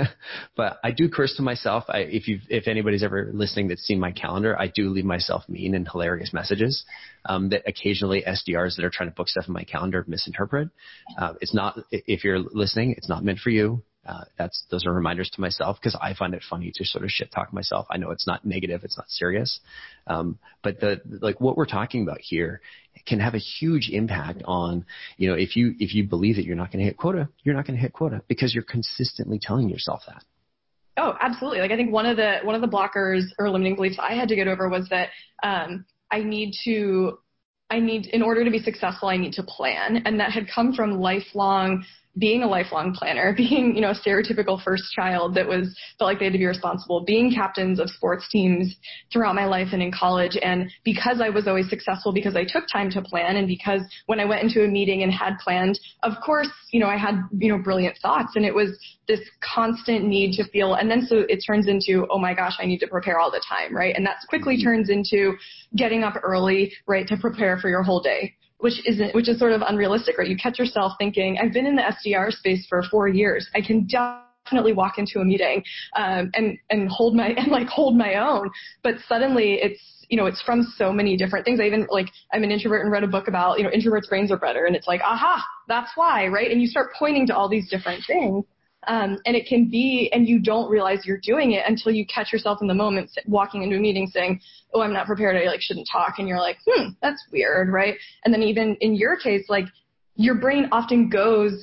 but I do curse to myself. I, if you, if anybody's ever listening that's seen my calendar, I do leave myself mean and hilarious messages, um, that occasionally S D Rs that are trying to book stuff in my calendar misinterpret. Uh, it's not, if you're listening, it's not meant for you. Uh, that's, those are reminders to myself, because I find it funny to sort of shit talk myself. I know it's not negative. It's not serious. Um, but the, like what we're talking about here can have a huge impact on, you know, if you, if you believe that you're not going to hit quota, you're not going to hit quota because you're consistently telling yourself that. Oh, absolutely. Like I think one of the, one of the blockers or limiting beliefs I had to get over was that, um, I need to, I need, in order to be successful, I need to plan. And that had come from lifelong, being a lifelong planner, being, you know, a stereotypical first child that was felt like they had to be responsible, being captains of sports teams throughout my life and in college. And because I was always successful, because I took time to plan, and because when I went into a meeting and had planned, of course, you know, I had, you know, brilliant thoughts, and it was this constant need to feel, and then so it turns into, oh my gosh, I need to prepare all the time, right? And that quickly turns into getting up early, right, to prepare for your whole day, which isn't, which is sort of unrealistic, right? You catch yourself thinking, I've been in the S D R space for four years. I can definitely walk into a meeting, um, and, and hold my, and like hold my own. But suddenly it's, you know, it's from so many different things. I even like, I'm an introvert and read a book about, you know, introverts' brains are better. And it's like, aha, that's why, right? And you start pointing to all these different things. Um, and it can be, and you don't realize you're doing it until you catch yourself in the moment walking into a meeting saying, oh, I'm not prepared. I like shouldn't talk. And you're like, hmm, that's weird. Right. And then even in your case, like your brain often goes,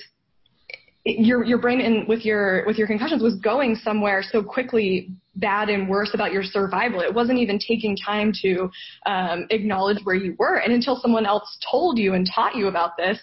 your, your brain in with your, with your concussions was going somewhere so quickly bad and worse about your survival. It wasn't even taking time to, um, acknowledge where you were. And until someone else told you and taught you about this,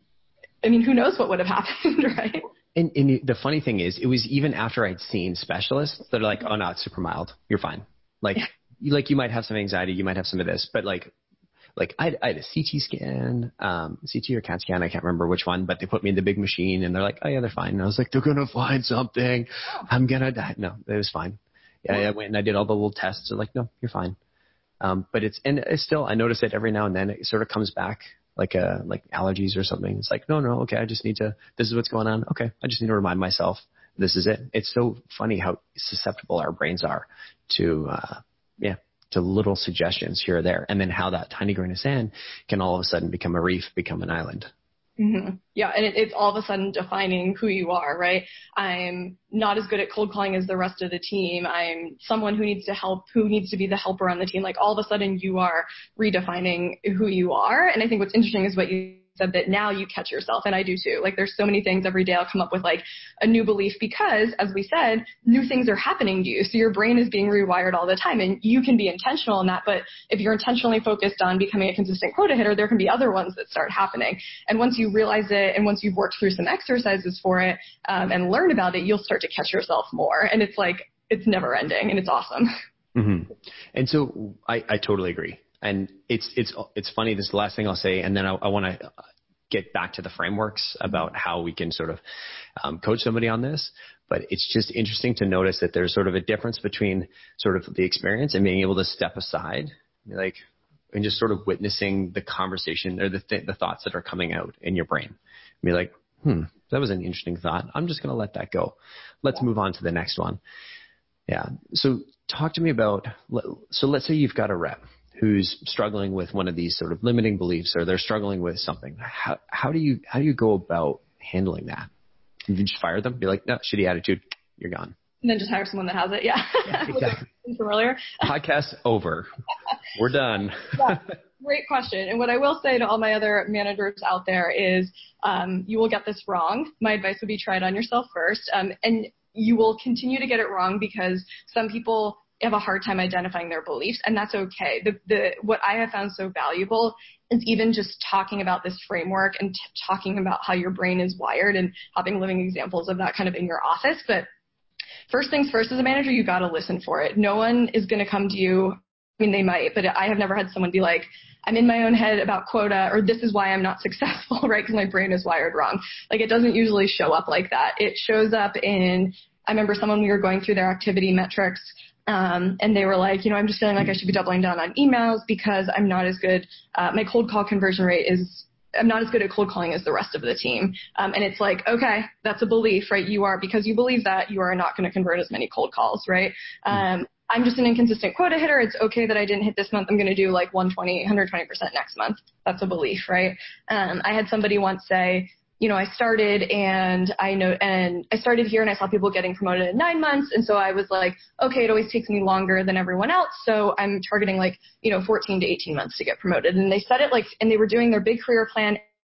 I mean, who knows what would have happened, right? And, and the funny thing is, it was even after I'd seen specialists that are like, oh, no, it's super mild. You're fine. Like, yeah. you, like you might have some anxiety. You might have some of this. But like, like I, I had a C T scan, um, C T or CAT scan. I can't remember which one, but they put me in the big machine and they're like, oh, yeah, they're fine. And I was like, they're going to find something. I'm going to die. No, it was fine. Yeah, I went and I did all the little tests. They're like, no, you're fine. Um, but it's, and it's still, I notice it every now and then. It sort of comes back. Like a, like allergies or something. It's like, no, no, okay, I just need to, this is what's going on. Okay, I just need to remind myself this is it. It's so funny how susceptible our brains are to, uh, yeah, to little suggestions here or there. And then how that tiny grain of sand can all of a sudden become a reef, become an island. Mm-hmm. Yeah, and it, it's all of a sudden defining who you are, right? I'm not as good at cold calling as the rest of the team. I'm someone who needs to help, who needs to be the helper on the team. Like all of a sudden you are redefining who you are. And I think what's interesting is what you said, that now you catch yourself, and I do too. Like there's so many things every day I'll come up with like a new belief because, as we said, new things are happening to you. So your brain is being rewired all the time, and you can be intentional in that. But if you're intentionally focused on becoming a consistent quota hitter, there can be other ones that start happening. And once you realize it, and once you've worked through some exercises for it, um, and learn about it, you'll start to catch yourself more. And it's like, it's never ending, and it's awesome. Mm-hmm. And so I, I totally agree. And it's, it's, it's funny. This is the last thing I'll say. And then I, I want to get back to the frameworks about how we can sort of um, coach somebody on this. But it's just interesting to notice that there's sort of a difference between sort of the experience and being able to step aside, like, and just sort of witnessing the conversation or the th- the thoughts that are coming out in your brain. And be like, hmm, that was an interesting thought. I'm just going to let that go. Let's move on to the next one. Yeah. So talk to me about, so let's say you've got a rep who's struggling with one of these sort of limiting beliefs, or they're struggling with something. How, how do you, how do you go about handling that? You just fire them, be like, no, shitty attitude, you're gone. And then just hire someone that has it. Yeah. Yeah, exactly. From earlier. Podcast over. We're done. Yeah. Great question. And what I will say to all my other managers out there is, um, you will get this wrong. My advice would be try it on yourself first. Um, and you will continue to get it wrong because some people have a hard time identifying their beliefs, and that's okay. The, the, what I have found so valuable is even just talking about this framework and t- talking about how your brain is wired and having living examples of that kind of in your office. But first things first, as a manager, you got to listen for it. No one is going to come to you. I mean, they might, but I have never had someone be like, I'm in my own head about quota, or this is why I'm not successful, right? Because my brain is wired wrong. Like, it doesn't usually show up like that. It shows up in, I remember someone, we were going through their activity metrics, um, and they were like, you know, I'm just feeling like I should be doubling down on emails because I'm not as good. Uh, my cold call conversion rate is, I'm not as good at cold calling as the rest of the team. Um, and it's like, okay, that's a belief, right? You are, because you believe that, you are not going to convert as many cold calls, right? Um, I'm just an inconsistent quota hitter. It's okay that I didn't hit this month. I'm going to do like one twenty, one hundred twenty percent next month. That's a belief, right? Um, I had somebody once say, you know, I started and I know, and I started here and I saw people getting promoted in nine months. And so I was like, okay, it always takes me longer than everyone else. So I'm targeting like, you know, fourteen to eighteen months to get promoted. And they said it like, and they were doing their big career plan.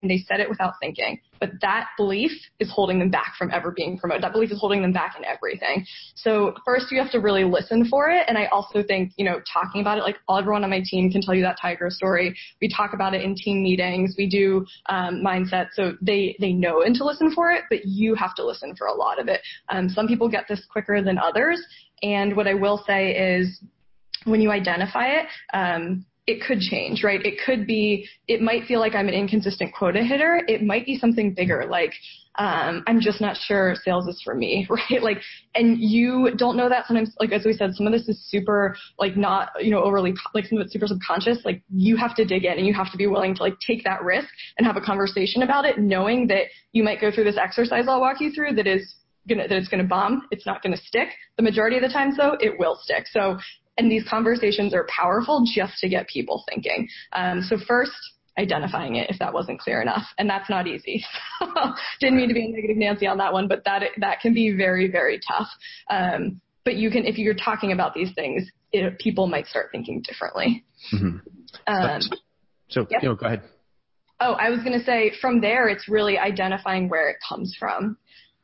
They said it without thinking, but that belief is holding them back from ever being promoted. That belief is holding them back in everything. So first you have to really listen for it. And I also think, you know, talking about it, like everyone on my team can tell you that Tiger story. We talk about it in team meetings. We do um, mindset. So they, they know when to listen for it, but you have to listen for a lot of it. Um, some people get this quicker than others. And what I will say is when you identify it, um, it could change, right? It could be, it might feel like I'm an inconsistent quota hitter. It might be something bigger, like, um, I'm just not sure sales is for me, right? Like, and you don't know that sometimes, like, as we said, some of this is super, like, not, you know, overly, like, some of it's super subconscious. Like, you have to dig in and you have to be willing to, like, take that risk and have a conversation about it, knowing that you might go through this exercise I'll walk you through that is gonna, that it's gonna bomb. It's not gonna stick. The majority of the times, though, it will stick. So, and these conversations are powerful just to get people thinking. Um, so first, identifying it, if that wasn't clear enough. And that's not easy. Didn't mean to be a negative Nancy on that one, but that that can be very, very tough. Um, but you can, if you're talking about these things, it, people might start thinking differently. Mm-hmm. Um, so, yeah. you know, go ahead. Oh, I was going to say from there, it's really identifying where it comes from.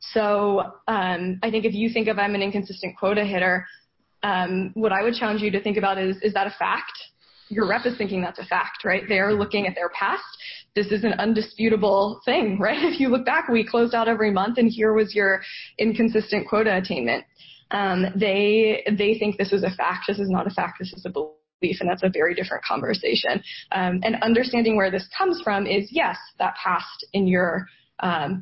So um, I think if you think of I'm an inconsistent quota hitter, Um, what I would challenge you to think about is, is that a fact? Your rep is thinking that's a fact, right? They're looking at their past. This is an undisputable thing, right? If you look back, we closed out every month and here was your inconsistent quota attainment. Um, they, they think this is a fact. This is not a fact. This is a belief. And that's a very different conversation. Um, and understanding where this comes from is, yes, that past in your, um,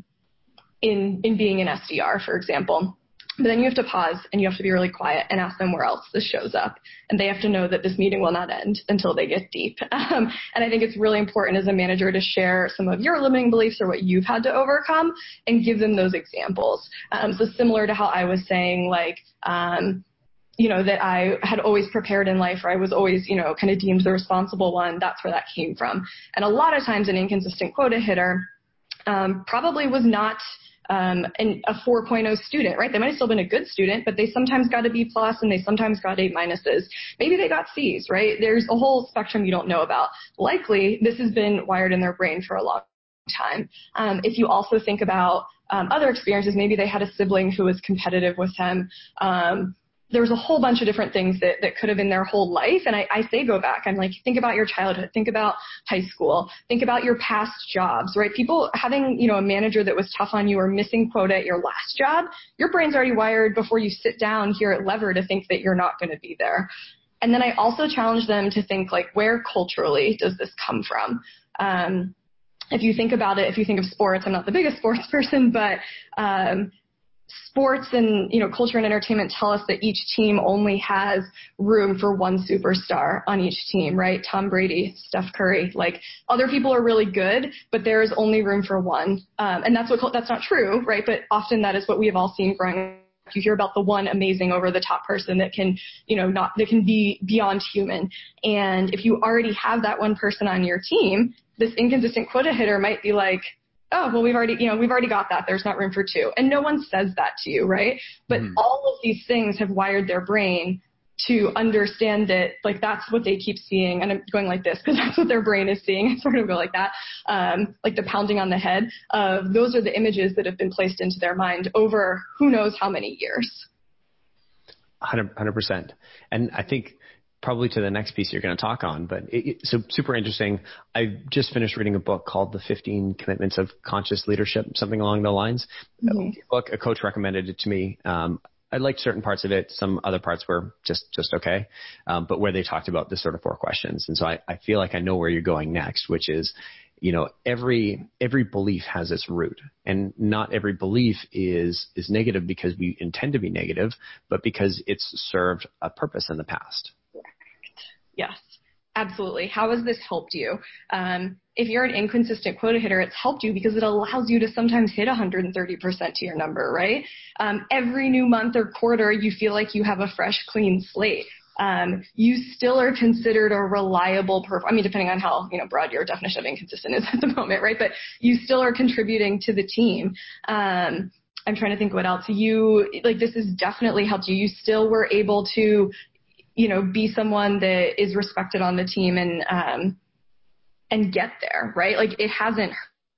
in, in being an S D R, for example. But then you have to pause and you have to be really quiet and ask them where else this shows up. And they have to know that this meeting will not end until they get deep. Um, and I think it's really important as a manager to share some of your limiting beliefs or what you've had to overcome and give them those examples. Um, so similar to how I was saying, like, um, you know, that I had always prepared in life, or I was always, you know, kind of deemed the responsible one. That's where that came from. And a lot of times an inconsistent quota hitter um, probably was not Um, and a four point oh student, right? They might have still been a good student, but they sometimes got a B plus and they sometimes got A minuses. Maybe they got C's, right? There's a whole spectrum you don't know about. Likely, this has been wired in their brain for a long time. Um, if you also think about um, other experiences, maybe they had a sibling who was competitive with them. Um, there was a whole bunch of different things that, that could have been their whole life. And I, I say go back. I'm like, think about your childhood. Think about high school. Think about your past jobs, right? People having, you know, a manager that was tough on you or missing quota at your last job, your brain's already wired before you sit down here at Lever to think that you're not going to be there. And then I also challenge them to think, like, where culturally does this come from? Um, if you think about it, if you think of sports, I'm not the biggest sports person, but um, sports and, you know, culture and entertainment tell us that each team only has room for one superstar on each team, right? Tom Brady, Steph Curry, like, other people are really good, but there is only room for one. Um, and that's what, that's not true, right? But often that is what we have all seen growing up. You hear about the one amazing over the top person that can, you know, not, that can be beyond human. And if you already have that one person on your team, this inconsistent quota hitter might be like, oh, well, we've already, you know, we've already got that. There's not room for two. And no one says that to you, right? But mm-hmm. all of these things have wired their brain to understand that, like, that's what they keep seeing. And I'm going like this because that's what their brain is seeing. I sort of go like that, um, like the pounding on the head of those are the images that have been placed into their mind over who knows how many years. one hundred percent. And I think probably to the next piece you're going to talk on, but it, it, so super interesting. I just finished reading a book called The fifteen Commitments of Conscious Leadership, something along the lines. Mm-hmm. A book, a coach recommended it to me. Um, I liked certain parts of it. Some other parts were just, just okay. Um, but where they talked about the sort of four questions. And so I, I feel like I know where you're going next, which is, you know, every, every belief has its root, and not every belief is, is negative because we intend to be negative, but because it's served a purpose in the past. Yes, absolutely. How has this helped you? Um, if you're an inconsistent quota hitter, it's helped you because it allows you to sometimes hit one hundred thirty percent to your number, right? Um, every new month or quarter, you feel like you have a fresh, clean slate. Um, you still are considered a reliable performer. I mean, depending on how, you know, broad your definition of inconsistent is at the moment, right? But you still are contributing to the team. Um, I'm trying to think what else. You, like, this has definitely helped you. You still were able to, you know, be someone that is respected on the team and, um, and get there, right? Like, it hasn't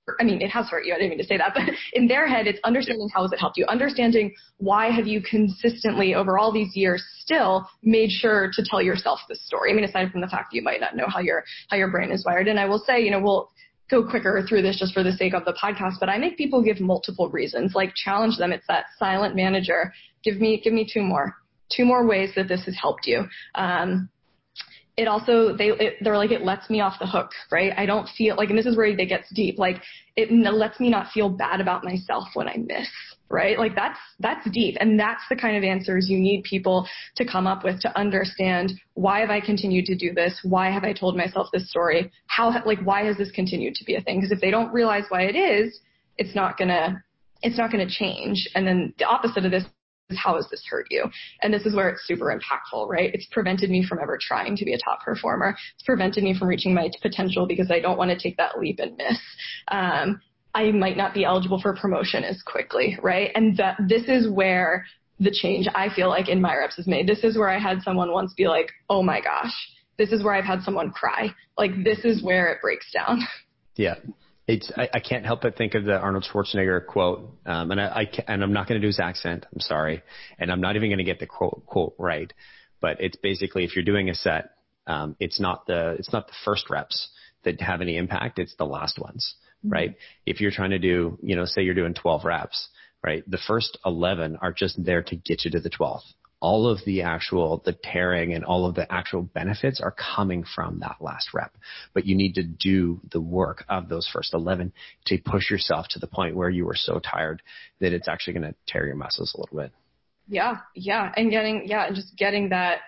I mean, it has hurt you. I didn't mean to say that, but in their head, it's understanding how has it helped you, understanding why have you consistently over all these years still made sure to tell yourself this story. I mean, aside from the fact that you might not know how your, how your brain is wired. And I will say, you know, we'll go quicker through this just for the sake of the podcast, but I make people give multiple reasons, like challenge them. It's that silent manager. Give me, give me two more, two more ways that this has helped you. Um, It also, they, it, they're like, it lets me off the hook, right? I don't feel like, and this is where it gets deep, like it lets me not feel bad about myself when I miss, right? Like that's, that's deep. And that's the kind of answers you need people to come up with to understand, why have I continued to do this? Why have I told myself this story? How, like, why has this continued to be a thing? Because if they don't realize why it is, it's not gonna, it's not gonna change. And then the opposite of this is, how has this hurt you? And this is where it's super impactful, right? It's prevented me from ever trying to be a top performer. It's prevented me from reaching my potential because I don't want to take that leap and miss. Um, I might not be eligible for promotion as quickly, right? And that this is where the change I feel like in my reps is made. This is where I had someone once be like, oh my gosh, this is where I've had someone cry. Like, this is where it breaks down. Yeah. It's, I, I can't help but think of the Arnold Schwarzenegger quote, um, and I, I and I'm not going to do his accent. I'm sorry, and I'm not even going to get the quote, quote right. But it's basically, if you're doing a set, um, it's not the it's not the first reps that have any impact. It's the last ones, mm-hmm. right? If you're trying to do, you know, say you're doing twelve reps, right? The first eleven are just there to get you to the twelfth. All of the actual, the tearing and all of the actual benefits are coming from that last rep. But you need to do the work of those first eleven to push yourself to the point where you are so tired that it's actually going to tear your muscles a little bit. Yeah. Yeah. And getting, yeah. And just getting that,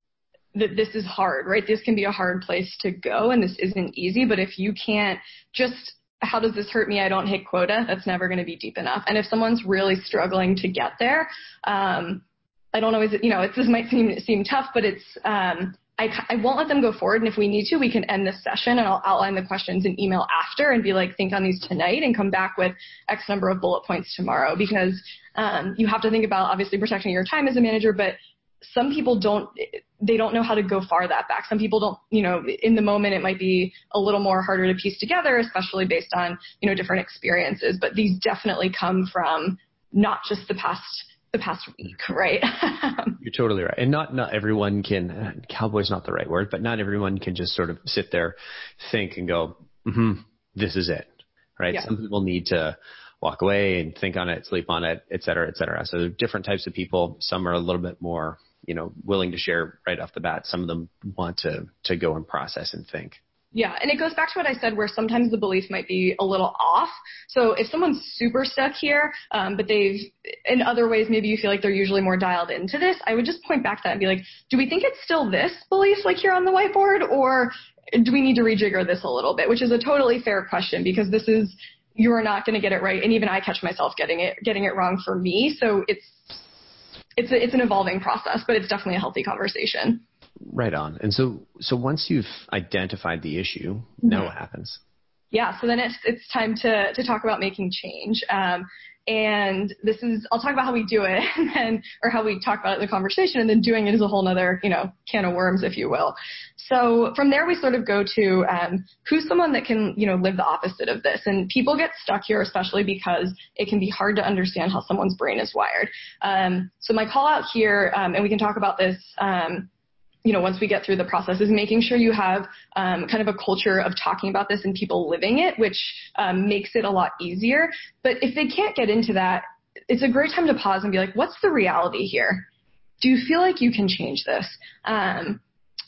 that this is hard, right? This can be a hard place to go and this isn't easy, but if you can't just, how does this hurt me? I don't hit quota. That's never going to be deep enough. And if someone's really struggling to get there, um, I don't always, you know, it's, this might seem, seem tough, but it's, um, I, I won't let them go forward. And if we need to, we can end this session and I'll outline the questions in email after and be like, think on these tonight and come back with X number of bullet points tomorrow, because, um, you have to think about obviously protecting your time as a manager, but some people don't, they don't know how to go far that back. Some people don't, you know, in the moment it might be a little more harder to piece together, especially based on, you know, different experiences, but these definitely come from not just the past the past week, right? You're totally right. And not, not everyone can, cowboy's not the right word, but not everyone can just sort of sit there, think and go, mm-hmm, this is it, right? Yeah. Some people need to walk away and think on it, sleep on it, et cetera, et cetera. So there are different types of people. Some are a little bit more, you know, willing to share right off the bat. Some of them want to, to go and process and think. Yeah. And it goes back to what I said, where sometimes the belief might be a little off. So if someone's super stuck here, um, but they've, in other ways, maybe you feel like they're usually more dialed into this, I would just point back to that and be like, do we think it's still this belief like here on the whiteboard, or do we need to rejigger this a little bit? Which is a totally fair question, because this is, you're not going to get it right. And even I catch myself getting it, getting it wrong for me. So it's, it's a, it's an evolving process, but it's definitely a healthy conversation. Right on. And so, so once you've identified the issue, mm-hmm. now what happens? Yeah. So then it's, it's time to, to talk about making change. Um, and this is, I'll talk about how we do it and then, or how we talk about it in the conversation, and then doing it is a whole nother, you know, can of worms, if you will. So from there, we sort of go to, um, who's someone that can, you know, live the opposite of this. And people get stuck here, especially because it can be hard to understand how someone's brain is wired. Um, so my call out here, um, and we can talk about this, um, you know, once we get through the process, is making sure you have um, kind of a culture of talking about this and people living it, which um, makes it a lot easier. But if they can't get into that, it's a great time to pause and be like, what's the reality here? Do you feel like you can change this? Um,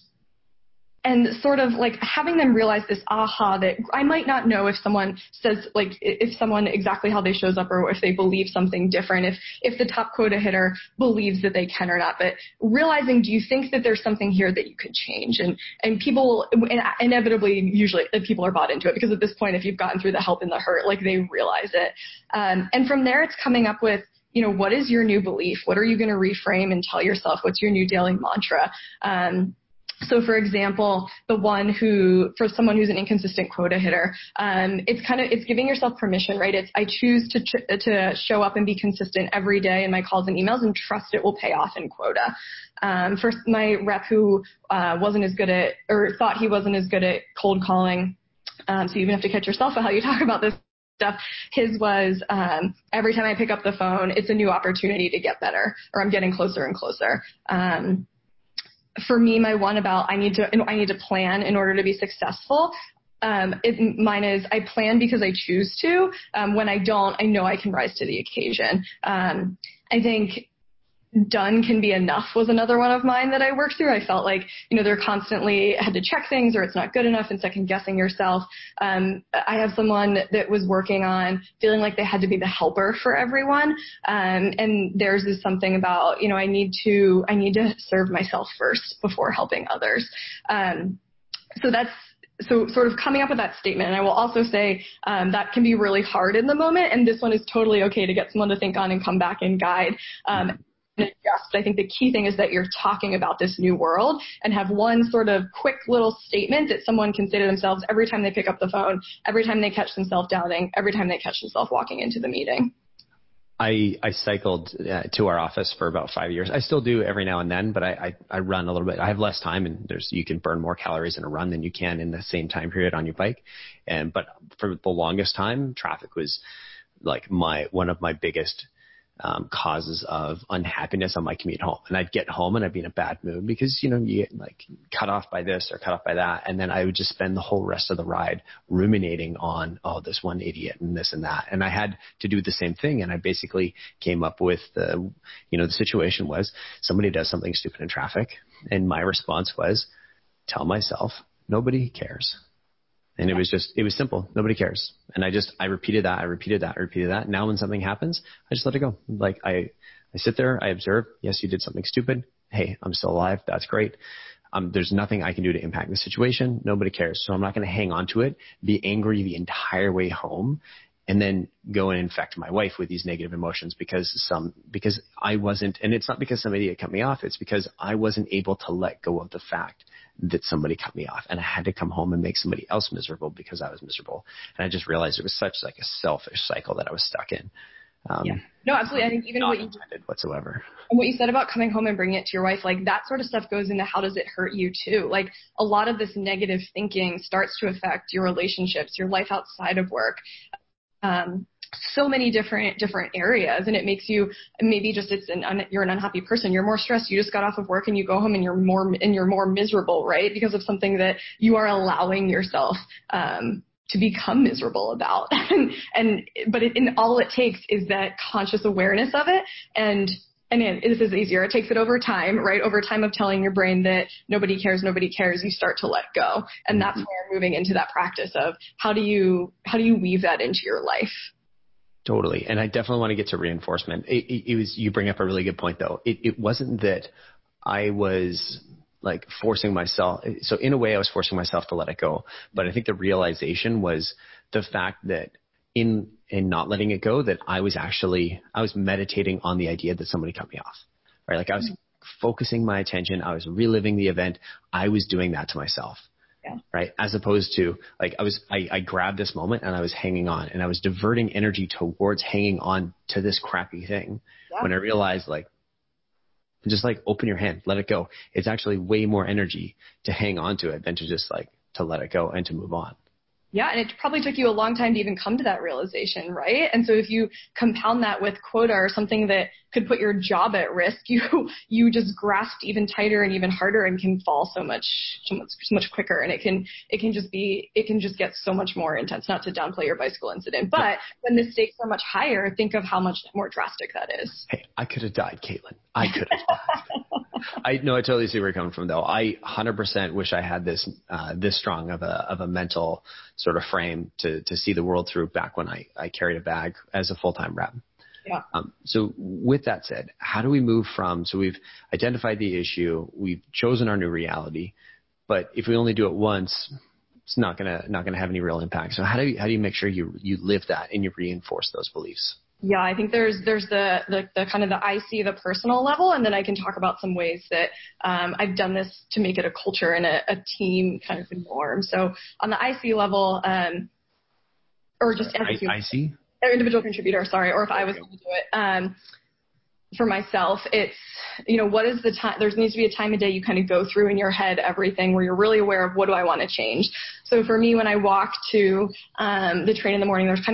and sort of like having them realize this aha, that I might not know if someone says, like, if someone exactly how they shows up, or if they believe something different, if, if the top quota hitter believes that they can or not, but realizing, do you think that there's something here that you could change? And, and people, and inevitably, usually people are bought into it, because at this point, if you've gotten through the help and the hurt, like, they realize it. Um, and from there, it's coming up with, you know, what is your new belief? What are you going to reframe and tell yourself? What's your new daily mantra? Um, So for example, the one who, for someone who's an inconsistent quota hitter, um, it's kind of, it's giving yourself permission, right? It's, I choose to, ch- to show up and be consistent every day in my calls and emails and trust it will pay off in quota. Um, for my rep who, uh, wasn't as good at, or thought he wasn't as good at cold calling. Um, so you even have to catch yourself at how you talk about this. stuff. His was, um, every time I pick up the phone, it's a new opportunity to get better, or I'm getting closer and closer. Um, for me, my one about I need to, I need to plan in order to be successful. Um, it, mine is I plan because I choose to. Um, when I don't, I know I can rise to the occasion. Um, I think done can be enough was another one of mine that I worked through. I felt like, you know, they're constantly had to check things or it's not good enough and second guessing yourself. Um, I have someone that was working on feeling like they had to be the helper for everyone. Um, and theirs is something about, you know, I need to, I need to serve myself first before helping others. Um, so that's, So sort of coming up with that statement, and I will also say um, that can be really hard in the moment, and this one is totally okay to get someone to think on and come back and guide. Um, and adjust. But I think the key thing is that you're talking about this new world and have one sort of quick little statement that someone can say to themselves every time they pick up the phone, every time they catch themselves doubting, every time they catch themselves walking into the meeting. I, I cycled uh, to our office for about five years. I still do every now and then, but I, I, I run a little bit. I have less time, and there's you can burn more calories in a run than you can in the same time period on your bike. And but for the longest time, traffic was like my one of my biggest um, causes of unhappiness on my commute home. And I'd get home and I'd be in a bad mood because, you know, you get like cut off by this or cut off by that. And then I would just spend the whole rest of the ride ruminating on, oh, this one idiot and this and that. And I had to do the same thing. And I basically came up with the, you know, the situation was somebody does something stupid in traffic. And my response was tell myself, nobody cares. And it was just, it was simple. Nobody cares. And I just, I repeated that. I repeated that. I repeated that. Now when something happens, I just let it go. Like I, I sit there, I observe. Yes, you did something stupid. Hey, I'm still alive. That's great. Um, there's nothing I can do to impact the situation. Nobody cares. So I'm not going to hang on to it, be angry the entire way home, and then go and infect my wife with these negative emotions because some, because I wasn't, and it's not because some idiot cut me off. It's because I wasn't able to let go of the fact that somebody cut me off, and I had to come home and make somebody else miserable because I was miserable. And I just realized it was such like a selfish cycle that I was stuck in. Um, yeah. No, absolutely. I think even what you did whatsoever. And what you said about coming home and bringing it to your wife, like that sort of stuff goes into how does it hurt you too? Like a lot of this negative thinking starts to affect your relationships, your life outside of work. Um, so many different, different areas. And it makes you maybe just, it's an, un, you're an unhappy person. You're more stressed. You just got off of work and you go home and you're more, and you're more miserable, right? Because of something that you are allowing yourself, um, to become miserable about. and, and, but it, and all it takes is that conscious awareness of it. And, and it, this is easier. It takes it over time, right? Over time of telling your brain that nobody cares, nobody cares, you start to let go. And that's where moving into that practice of how do you, how do you weave that into your life? Totally. And I definitely want to get to reinforcement. It, it, it was, you bring up a really good point though. It, it wasn't that I was like forcing myself. So in a way I was forcing myself to let it go. But I think the realization was the fact that in, in not letting it go, that I was actually, I was meditating on the idea that somebody cut me off, right? Like I was focusing my attention. I was reliving the event. I was doing that to myself. Yeah. Right. As opposed to like I was, I, I grabbed this moment and I was hanging on and I was diverting energy towards hanging on to this crappy thing. Yeah. When I realized like, just like open your hand, let it go. It's actually way more energy to hang on to it than to just like to let it go and to move on. Yeah. And it probably took you a long time to even come to that realization, right? And so if you compound that with quota or something that could put your job at risk, you, you just grasped even tighter and even harder and can fall so much, so much, so much quicker. And it can, it can just be, it can just get so much more intense, not to downplay your bicycle incident, but when the stakes are much higher, think of how much more drastic that is. Hey, I could have died, Caitlin. I could have died. I no, I totally see where you're coming from though. I one hundred percent wish I had this, uh, this strong of a, of a mental sort of frame to, to see the world through back when I, I carried a bag as a full-time rep. Yeah. Um, so with that said, how do we move from, so we've identified the issue, we've chosen our new reality, but if we only do it once, it's not going to, not going to have any real impact. So how do you, how do you make sure you, you live that and you reinforce those beliefs? Yeah, I think there's there's the, the, the kind of the I C, the personal level, and then I can talk about some ways that um, I've done this to make it a culture and a, a team kind of a norm. So on the I C level, um, or just I, as a I C? individual contributor, sorry, or if I was going to do it um, for myself, it's, you know, what is the time, there needs to be a time of day you kind of go through in your head everything where you're really aware of what do I want to change. So for me, when I walk to um, the train in the morning, there's kind of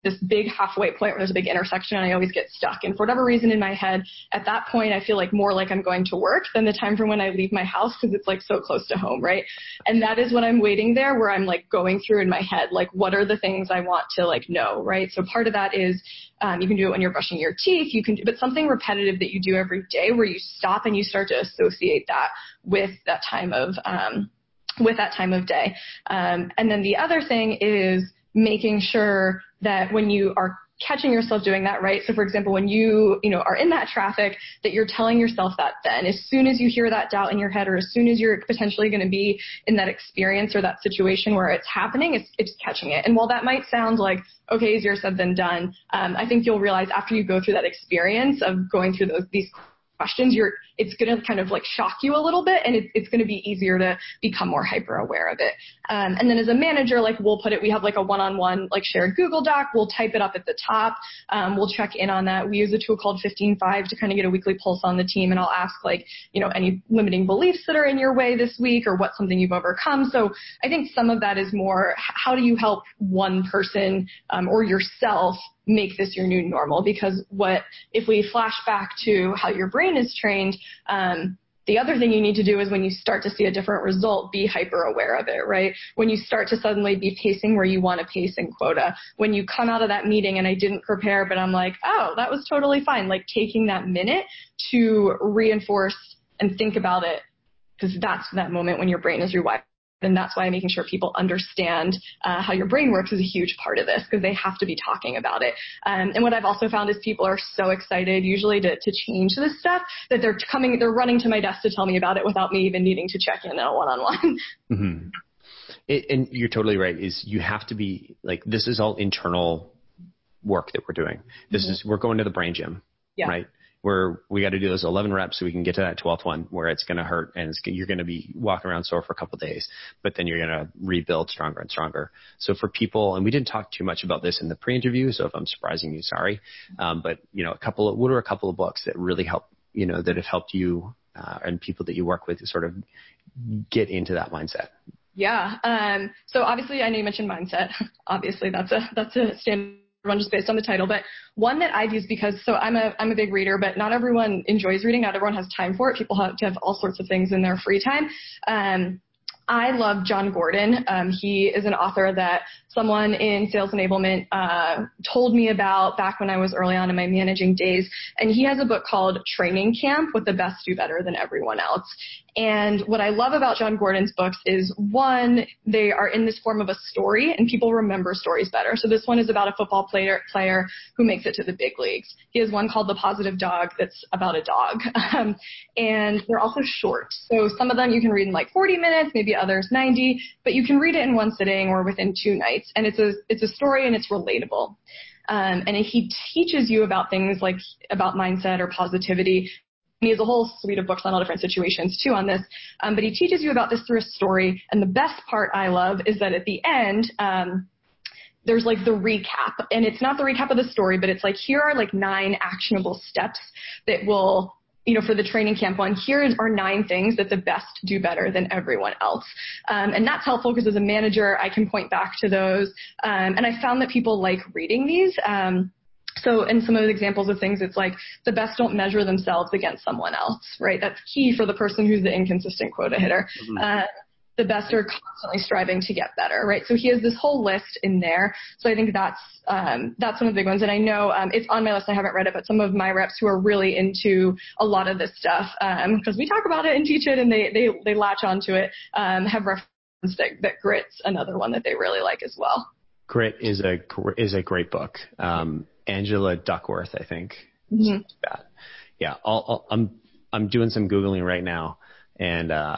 this big halfway point where there's a big intersection and I always get stuck. And for whatever reason in my head, at that point, I feel like more like I'm going to work than the time from when I leave my house because it's like so close to home, right? And that is when I'm waiting there where I'm like going through in my head, like what are the things I want to like know, right? So part of that is um, you can do it when you're brushing your teeth, you can do, but something repetitive that you do every day where you stop and you start to associate that with that time of, um, with that time of day. Um, and then the other thing is making sure that when you are catching yourself doing that, right? So for example, when you, you know, are in that traffic, that you're telling yourself that then as soon as you hear that doubt in your head, or as soon as you're potentially going to be in that experience or that situation where it's happening, it's, it's catching it. And while that might sound like, okay, easier said than done, um, I think you'll realize after you go through that experience of going through those, these questions, you're, it's going to kind of like shock you a little bit, and it, it's going to be easier to become more hyper aware of it. Um, and then as a manager, like we'll put it, we have like a one-on-one, like shared Google Doc. We'll type it up at the top. Um, we'll check in on that. We use a tool called fifteen five to kind of get a weekly pulse on the team. And I'll ask like, you know, any limiting beliefs that are in your way this week, or what's something you've overcome. So I think some of that is more, how do you help one person um, or yourself make this your new normal? Because what, if we flash back to how your brain is trained, um, the other thing you need to do is when you start to see a different result, be hyper aware of it, right? When you start to suddenly be pacing where you want to pace in quota, when you come out of that meeting and I didn't prepare, but I'm like, oh, that was totally fine. Like taking that minute to reinforce and think about it, because that's that moment when your brain is rewired. And that's why making sure people understand uh, how your brain works is a huge part of this, because they have to be talking about it. Um, and what I've also found is people are so excited usually to, to change this stuff that they're coming, they're running to my desk to tell me about it without me even needing to check in on a one-on-one. Mm-hmm. It, and you're totally right. Is you have to be like, this is all internal work that we're doing. This mm-hmm. is, we're going to the brain gym, yeah. right? Where we got to do those eleven reps so we can get to that twelfth one where it's going to hurt and it's, you're going to be walking around sore for a couple of days, but then you're going to rebuild stronger and stronger. So for people, and we didn't talk too much about this in the pre-interview, so if I'm surprising you, sorry. Um, but, you know, a couple of, what are a couple of books that really help, you know, that have helped you uh, and people that you work with to sort of get into that mindset? Yeah. Um, so obviously I know you mentioned mindset. Obviously that's a, that's a standard one just based on the title, but one that I've used because, so I'm a, I'm a big reader, but not everyone enjoys reading. Not everyone has time for it. People have to have all sorts of things in their free time. Um, I love Jon Gordon. Um, he is an author that someone in sales enablement uh, told me about back when I was early on in my managing days. And he has a book called Training Camp: What the Best Do Better Than Everyone Else. And what I love about Jon Gordon's books is, one, they are in this form of a story, and people remember stories better. So this one is about a football player player who makes it to the big leagues. He has one called The Positive Dog that's about a dog. Um, and they're also short. So some of them you can read in like forty minutes, maybe others ninety, but you can read it in one sitting or within two nights. And it's a, it's a story and it's relatable. Um, and he teaches you about things like about mindset or positivity. He has a whole suite of books on all different situations too on this, um, but he teaches you about this through a story. And the best part I love is that at the end, um, there's like the recap, and it's not the recap of the story, but it's like, here are like nine actionable steps that will, you know, for the training camp one, here are nine things that the best do better than everyone else. Um, and that's helpful because as a manager, I can point back to those. Um, and I found that people like reading these. Um, So in some of the examples of things, it's like the best don't measure themselves against someone else, right? That's key for the person who's the inconsistent quota hitter. Mm-hmm. Uh, the best are constantly striving to get better, right? So he has this whole list in there. So I think that's um, that's one of the big ones. And I know um, it's on my list. I haven't read it, but some of my reps who are really into a lot of this stuff, because um, we talk about it and teach it, and they they they latch onto it, um, have referenced that, that Grit's another one that they really like as well. Grit is a is a great book. Um, Angela Duckworth, I think. Mm-hmm. Yeah, I'll, I'll, I'm I'm doing some Googling right now, and uh,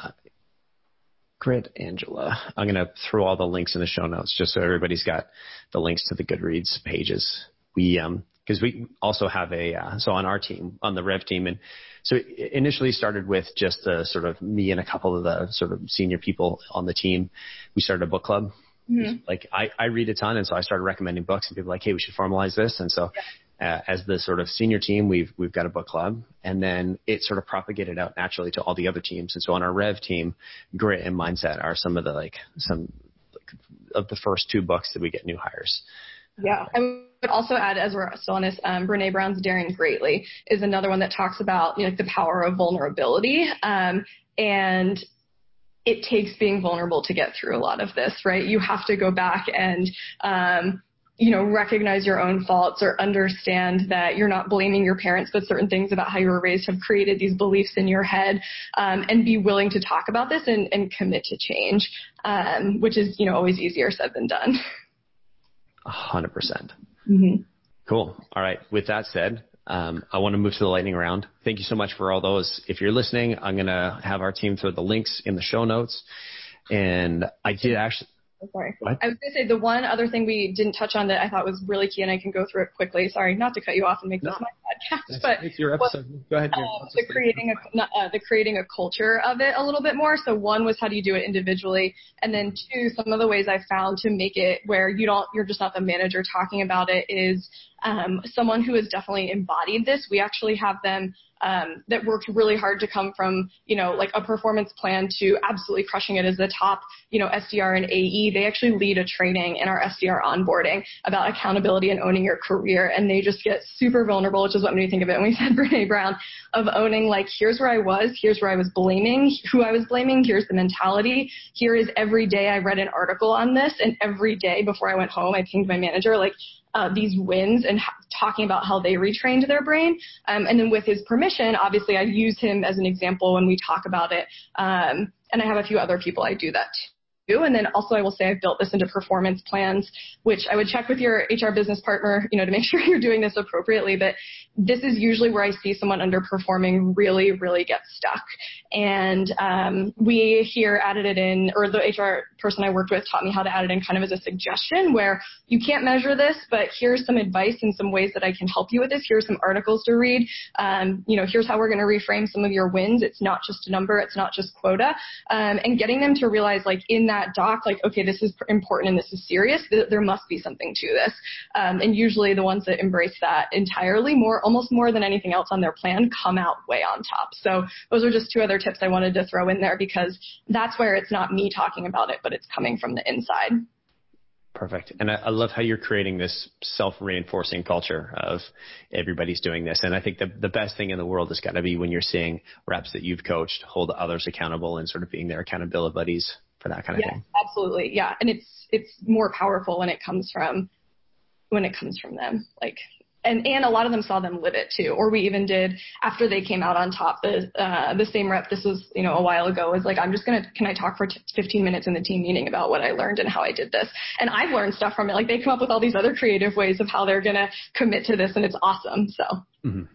Grit, Angela. I'm gonna throw all the links in the show notes just so everybody's got the links to the Goodreads pages. We um because we also have a uh, so on our team, on the Rev team, and so it initially started with just uh, sort of me and a couple of the sort of senior people on the team. We started a book club. Mm-hmm. Like I, I read a ton, and so I started recommending books, and people were like, hey, we should formalize this. And so uh, as the sort of senior team, we've we've got a book club, and then it sort of propagated out naturally to all the other teams. And so on our Rev team, Grit and Mindset are some of the like some like, of the first two books that we get new hires. Yeah. I would also add, as we're still on this, um, Brene Brown's Daring Greatly is another one that talks about, you know, the power of vulnerability. Um, and it takes being vulnerable to get through a lot of this, right? You have to go back and, um, you know, recognize your own faults or understand that you're not blaming your parents, but certain things about how you were raised have created these beliefs in your head, um, and be willing to talk about this and, and commit to change, um, which is, you know, always easier said than done. A hundred percent. Mm-hmm. Cool. All right. With that said, um, I want to move to the lightning round. Thank you so much for all those. If you're listening, I'm going to have our team throw the links in the show notes. And I did actually, Oh, sorry. what? I was going to say the one other thing we didn't touch on that I thought was really key, and I can go through it quickly. Sorry, not to cut you off and make No. this my podcast, It's, but it's your episode. Was, Go ahead. Uh, the creating a uh, the creating a culture of it a little bit more. So one was how do you do it individually, and then two, some of the ways I found to make it where you don't you're just not the manager talking about it is um, someone who has definitely embodied this. We actually have them. Um, that worked really hard to come from, you know, like a performance plan to absolutely crushing it as the top, you know, S D R and A E. They actually lead a training in our S D R onboarding about accountability and owning your career. And they just get super vulnerable, which is what made me think of it when we said Brene Brown, of owning like, here's where I was, here's where I was blaming, who I was blaming, here's the mentality. Here is every day I read an article on this, and every day before I went home, I pinged my manager, like, Uh, these wins and ha- talking about how they retrained their brain. Um, and then with his permission, obviously I use him as an example when we talk about it. Um, and I have a few other people I do that too. And then also I will say I've built this into performance plans, which I would check with your H R business partner, you know, to make sure you're doing this appropriately. But this is usually where I see someone underperforming really, really get stuck. And um, we here added it in, or the H R person I worked with taught me how to add it in kind of as a suggestion where you can't measure this, but here's some advice and some ways that I can help you with this. Here's some articles to read. Um, you know, here's how we're going to reframe some of your wins. It's not just a number. It's not just quota. Um, and getting them to realize, like, in that doc, like, okay, this is important and this is serious. There must be something to this. Um, and usually the ones that embrace that entirely, more, almost more than anything else on their plan, come out way on top. So those are just two other tips I wanted to throw in there because that's where it's not me talking about it, but it's coming from the inside. Perfect. And I, I love how you're creating this self-reinforcing culture of everybody's doing this. And I think the, the best thing in the world has got to be when you're seeing reps that you've coached hold others accountable and sort of being their accountability buddies for that kind of yes, thing. Absolutely. Yeah. And it's, it's more powerful when it comes from, when it comes from them. Like, And, and a lot of them saw them live it too. Or we even did, after they came out on top, the, uh, the same rep, this was, you know, a while ago, was like, I'm just going to, can I talk for t- fifteen minutes in the team meeting about what I learned and how I did this? And I've learned stuff from it. Like they come up with all these other creative ways of how they're going to commit to this, and it's awesome. So Mm-hmm.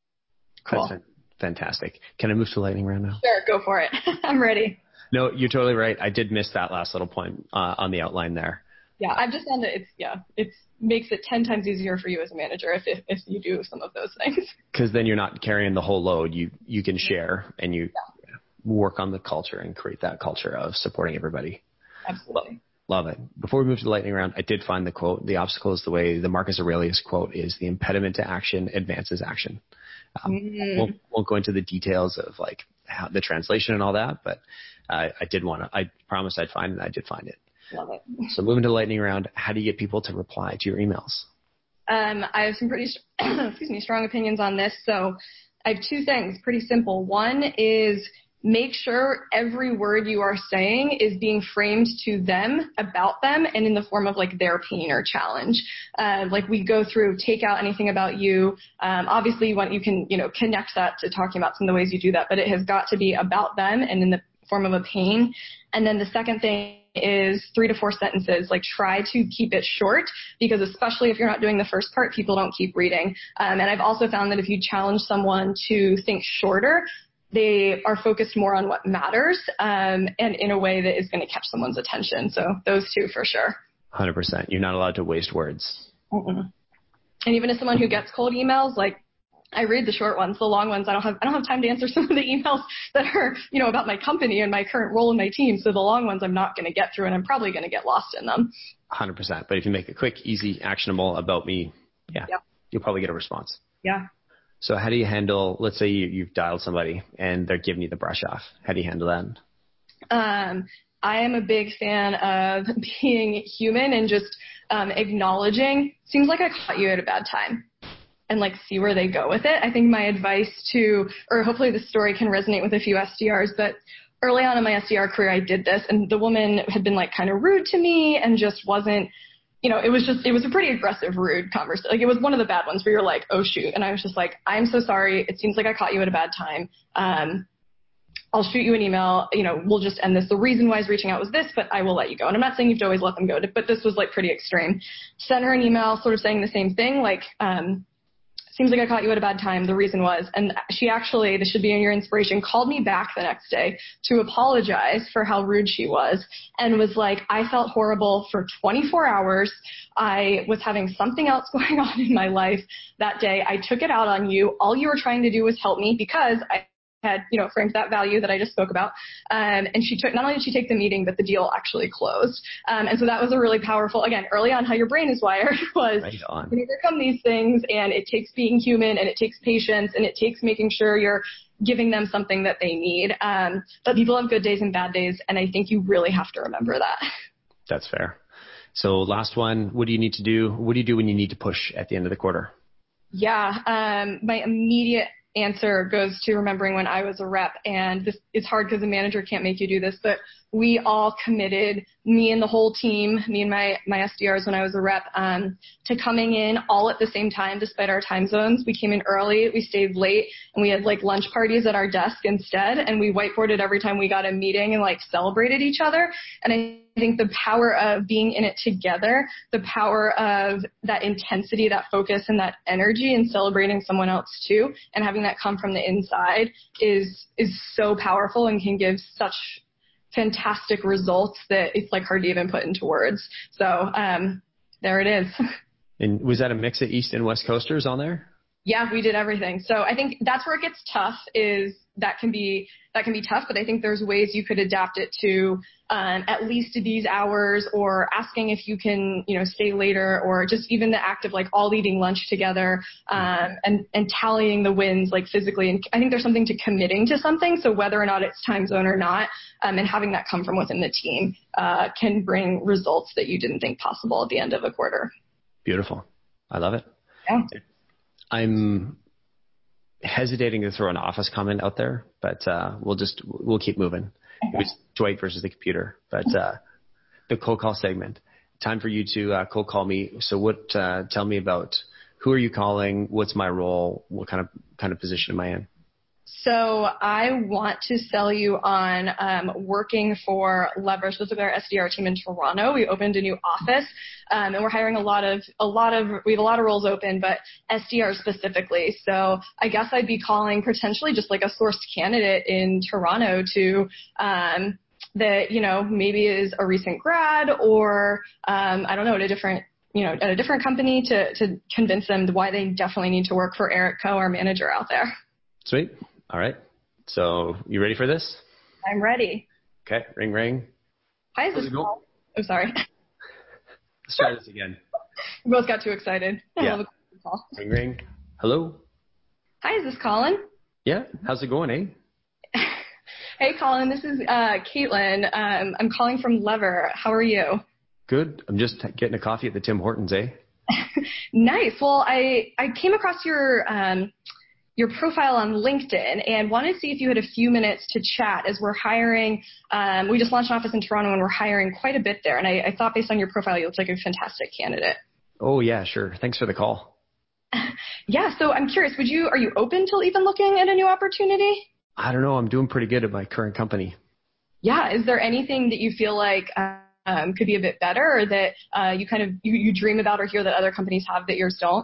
cool. That's fantastic. Can I move to the lightning round now? Sure. Go for it. I'm ready. No, you're totally right. I did miss that last little point uh, on the outline there. Yeah. I've just found that it's, yeah, it's, makes it ten times easier for you as a manager if, if, if you do some of those things. Because then you're not carrying the whole load. You, you can share and you yeah. work on the culture and create that culture of supporting everybody. Absolutely. Love it. Before we move to the lightning round, I did find the quote, the obstacle is the way, the Marcus Aurelius quote is the impediment to action advances action. Um, mm. won't, won't go into the details of like how the translation and all that, but uh, I did want to, I promised I'd find it and I did find it. Love it. So moving to the lightning round, how do you get people to reply to your emails? Um, I have some pretty, excuse me, strong opinions on this. So I have two things, pretty simple. One is make sure every word you are saying is being framed to them, about them, and in the form of like their pain or challenge. Uh, like we go through, take out anything about you. Um, obviously you want, you can, you know, connect that to talking about some of the ways you do that, but it has got to be about them and in the form of a pain. And then the second thing is three to four sentences. Like try to keep it short because especially if you're not doing the first part, people don't keep reading. Um, and I've also found that if you challenge someone to think shorter, they are focused more on what matters um, and in a way that is going to catch someone's attention. So those two for sure. one hundred percent. You're not allowed to waste words. Mm-mm. And even as someone who gets cold emails, like I read the short ones, the long ones, I don't have, I don't have time to answer some of the emails that are, you know, about my company and my current role in my team. So the long ones I'm not going to get through and I'm probably going to get lost in them. one hundred percent. But if you make it quick, easy, actionable about me, yeah, yep. you'll probably get a response. Yeah. So how do you handle, let's say you, you've dialed somebody and they're giving you the brush off. How do you handle that? Um, I am a big fan of being human and just um, acknowledging, seems like I caught you at a bad time, and like see where they go with it. I think my advice to, or hopefully this story can resonate with a few S D Rs, but early on in my S D R career, I did this, and the woman had been like kind of rude to me and just wasn't, you know, it was just, it was a pretty aggressive, rude conversation. Like it was one of the bad ones where you're like, oh shoot. And I was just like, I'm so sorry. It seems like I caught you at a bad time. Um, I'll shoot you an email, you know, we'll just end this. The reason why I was reaching out was this, but I will let you go. And I'm not saying you have to always let them go, but this was like pretty extreme. Sent her an email sort of saying the same thing, like, um, seems like I caught you at a bad time. The reason was, and she actually, this should be in your inspiration, called me back the next day to apologize for how rude she was and was like, I felt horrible for twenty-four hours. I was having something else going on in my life that day. I took it out on you. All you were trying to do was help me because I had, you know, framed that value that I just spoke about. Um, and she took, not only did she take the meeting, but the deal actually closed. Um, and so that was a really powerful, again, early on how your brain is wired was right on. you can overcome these things, and it takes being human, and it takes patience, and it takes making sure you're giving them something that they need. Um, but people have good days and bad days, and I think you really have to remember that. That's fair. So last one, what do you need to do? What do you do when you need to push at the end of the quarter? Yeah, um, my immediate answer goes to remembering when I was a rep, and this is hard because a manager can't make you do this, but we all committed, me and the whole team, me and my, my S D Rs when I was a rep, um, to coming in all at the same time despite our time zones. We came in early, we stayed late, and we had like lunch parties at our desk instead, and we whiteboarded every time we got a meeting and like celebrated each other. And I think the power of being in it together, the power of that intensity, that focus, and that energy, and celebrating someone else too, and having that come from the inside is is so powerful and can give such fantastic results that it's like hard to even put into words. So um, there it is. And was that a mix of East and West Coasters on there? Yeah, we did everything. So I think that's where it gets tough, is that can be that can be tough, but I think there's ways you could adapt it to um, at least these hours, or asking if you can, you know, stay later, or just even the act of like all eating lunch together, um, and, and tallying the wins like physically. And I think there's something to committing to something. So whether or not it's time zone or not, um, and having that come from within the team uh, can bring results that you didn't think possible at the end of a quarter. Beautiful. I love it. Yeah. I'm hesitating to throw an office comment out there, but uh, we'll just we'll keep moving. It was Dwight versus the computer, but uh, the cold call segment. Time for you to uh, cold call me. So, what? Uh, tell me about who are you calling? What's my role? What kind of kind of position am I in? So I want to sell you on um, working for Lever, specifically our S D R team in Toronto. We opened a new office, um, and we're hiring a lot of a lot of we have a lot of roles open, but S D R specifically. So I guess I'd be calling potentially just like a sourced candidate in Toronto to um, that you know maybe is a recent grad, or um, I don't know, at a different you know at a different company to to convince them why they definitely need to work for Eric Coe, our manager out there. Sweet. All right. So you ready for this? I'm ready. Okay. Ring, ring. Hi, is this Paul? Oh, sorry. Let's try this again. We both got too excited. I Yeah. love a call. Ring, ring. Hello? Hi, is this Colin? Yeah. How's it going, eh? Hey, Colin. This is uh, Caitlin. Um, I'm calling from Lever. How are you? Good. I'm just getting a coffee at the Tim Hortons, eh? Nice. Well, I, I came across your um, your profile on LinkedIn and wanted to see if you had a few minutes to chat, as we're hiring. Um, we just launched an office in Toronto, and we're hiring quite a bit there. And I, I thought based on your profile, you looked like a fantastic candidate. Oh, yeah, sure. Thanks for the call. Yeah. So I'm curious, would you, are you open to even looking at a new opportunity? I don't know. I'm doing pretty good at my current company. Yeah. Is there anything that you feel like um, could be a bit better, or that uh, you kind of, you, you dream about or hear that other companies have that yours don't?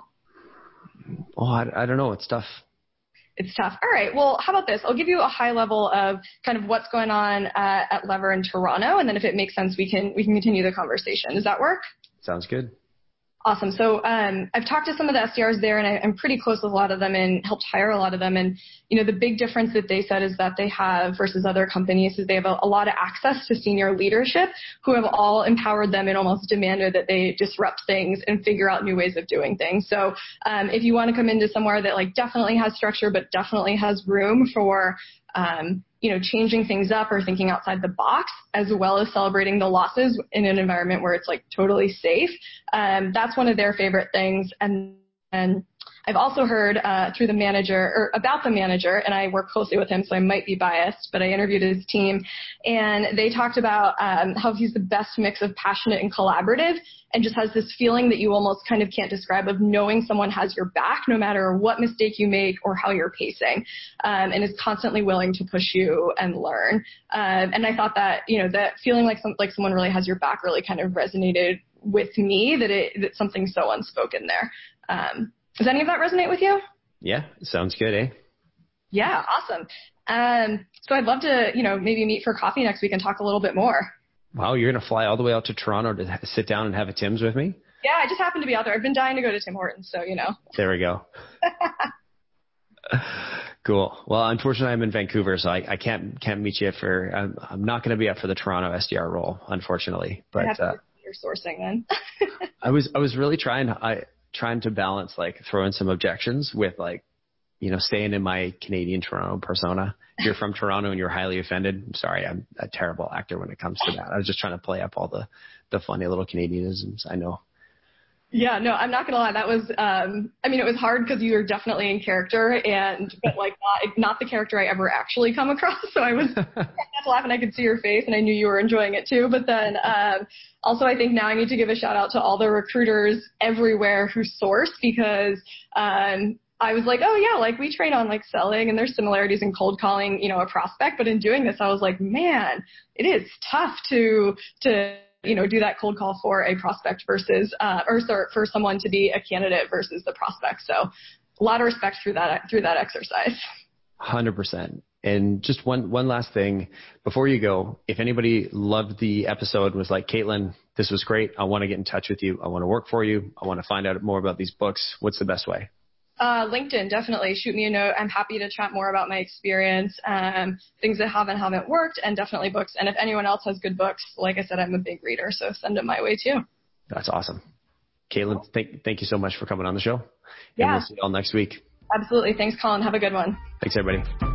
Oh, I, I don't know. It's tough. It's tough. All right. Well, how about this? I'll give you a high level of kind of what's going on uh, at Lever in Toronto, and then if it makes sense, we can we can continue the conversation. Does that work? Sounds good. Awesome. So um, I've talked to some of the S D Rs there, and I, I'm pretty close with a lot of them and helped hire a lot of them. And, you know, the big difference that they said is that they have versus other companies is they have a, a lot of access to senior leadership who have all empowered them and almost demanded that they disrupt things and figure out new ways of doing things. So um, if you want to come into somewhere that like definitely has structure but definitely has room for um, you know, changing things up or thinking outside the box, as well as celebrating the losses in an environment where it's like totally safe. Um, that's one of their favorite things. And, and I've also heard uh, through the manager or about the manager, and I work closely with him, so I might be biased, but I interviewed his team, and they talked about um, how he's the best mix of passionate and collaborative, and just has this feeling that you almost kind of can't describe of knowing someone has your back no matter what mistake you make or how you're pacing, um, and is constantly willing to push you and learn. Um, and I thought that, you know, that feeling like some, like someone really has your back really kind of resonated with me, that it that something so unspoken there. Um, Does any of that resonate with you? Yeah, sounds good, eh? Yeah, awesome. Um, so I'd love to, you know, maybe meet for coffee next week and talk a little bit more. Wow, you're going to fly all the way out to Toronto to sit down and have a Tim's with me? Yeah, I just happened to be out there. I've been dying to go to Tim Hortons, so, you know. There we go. Cool. Well, unfortunately, I'm in Vancouver, so I, I can't can't meet you for. I'm, I'm not going to be up for the Toronto S D R role, unfortunately. But I have to uh, your sourcing then. I was I was really trying I trying to balance like throwing some objections with like, you know, staying in my Canadian Toronto persona. If you're from Toronto and you're highly offended, I'm sorry, I'm a terrible actor when it comes to that. I was just trying to play up all the the funny little Canadianisms. I know. Yeah, no, I'm not gonna lie. That was, um, I mean, it was hard because you were definitely in character, and but like not, not the character I ever actually come across. So I was not to laugh, and I could see your face, and I knew you were enjoying it too. But then um, also, I think now I need to give a shout out to all the recruiters everywhere who source, because um, I was like, oh yeah, like we train on like selling, and there's similarities in cold calling, you know, a prospect. But in doing this, I was like, man, it is tough to to. you know, do that cold call for a prospect versus, uh, or sorry, for someone to be a candidate versus the prospect. So a lot of respect through that, through that exercise. one hundred percent. And just one, one last thing before you go, if anybody loved the episode, was like, Caitlin, this was great, I want to get in touch with you. I want to work for you. I want to find out more about these books. What's the best way? Uh, LinkedIn, definitely. Shoot me a note. I'm happy to chat more about my experience, um, things that have and haven't worked, and definitely books. And if anyone else has good books, like I said, I'm a big reader, so send them my way too. That's awesome. Caitlin, thank, thank you so much for coming on the show. Yeah. And we'll see you all next week. Absolutely. Thanks, Colin. Have a good one. Thanks, everybody.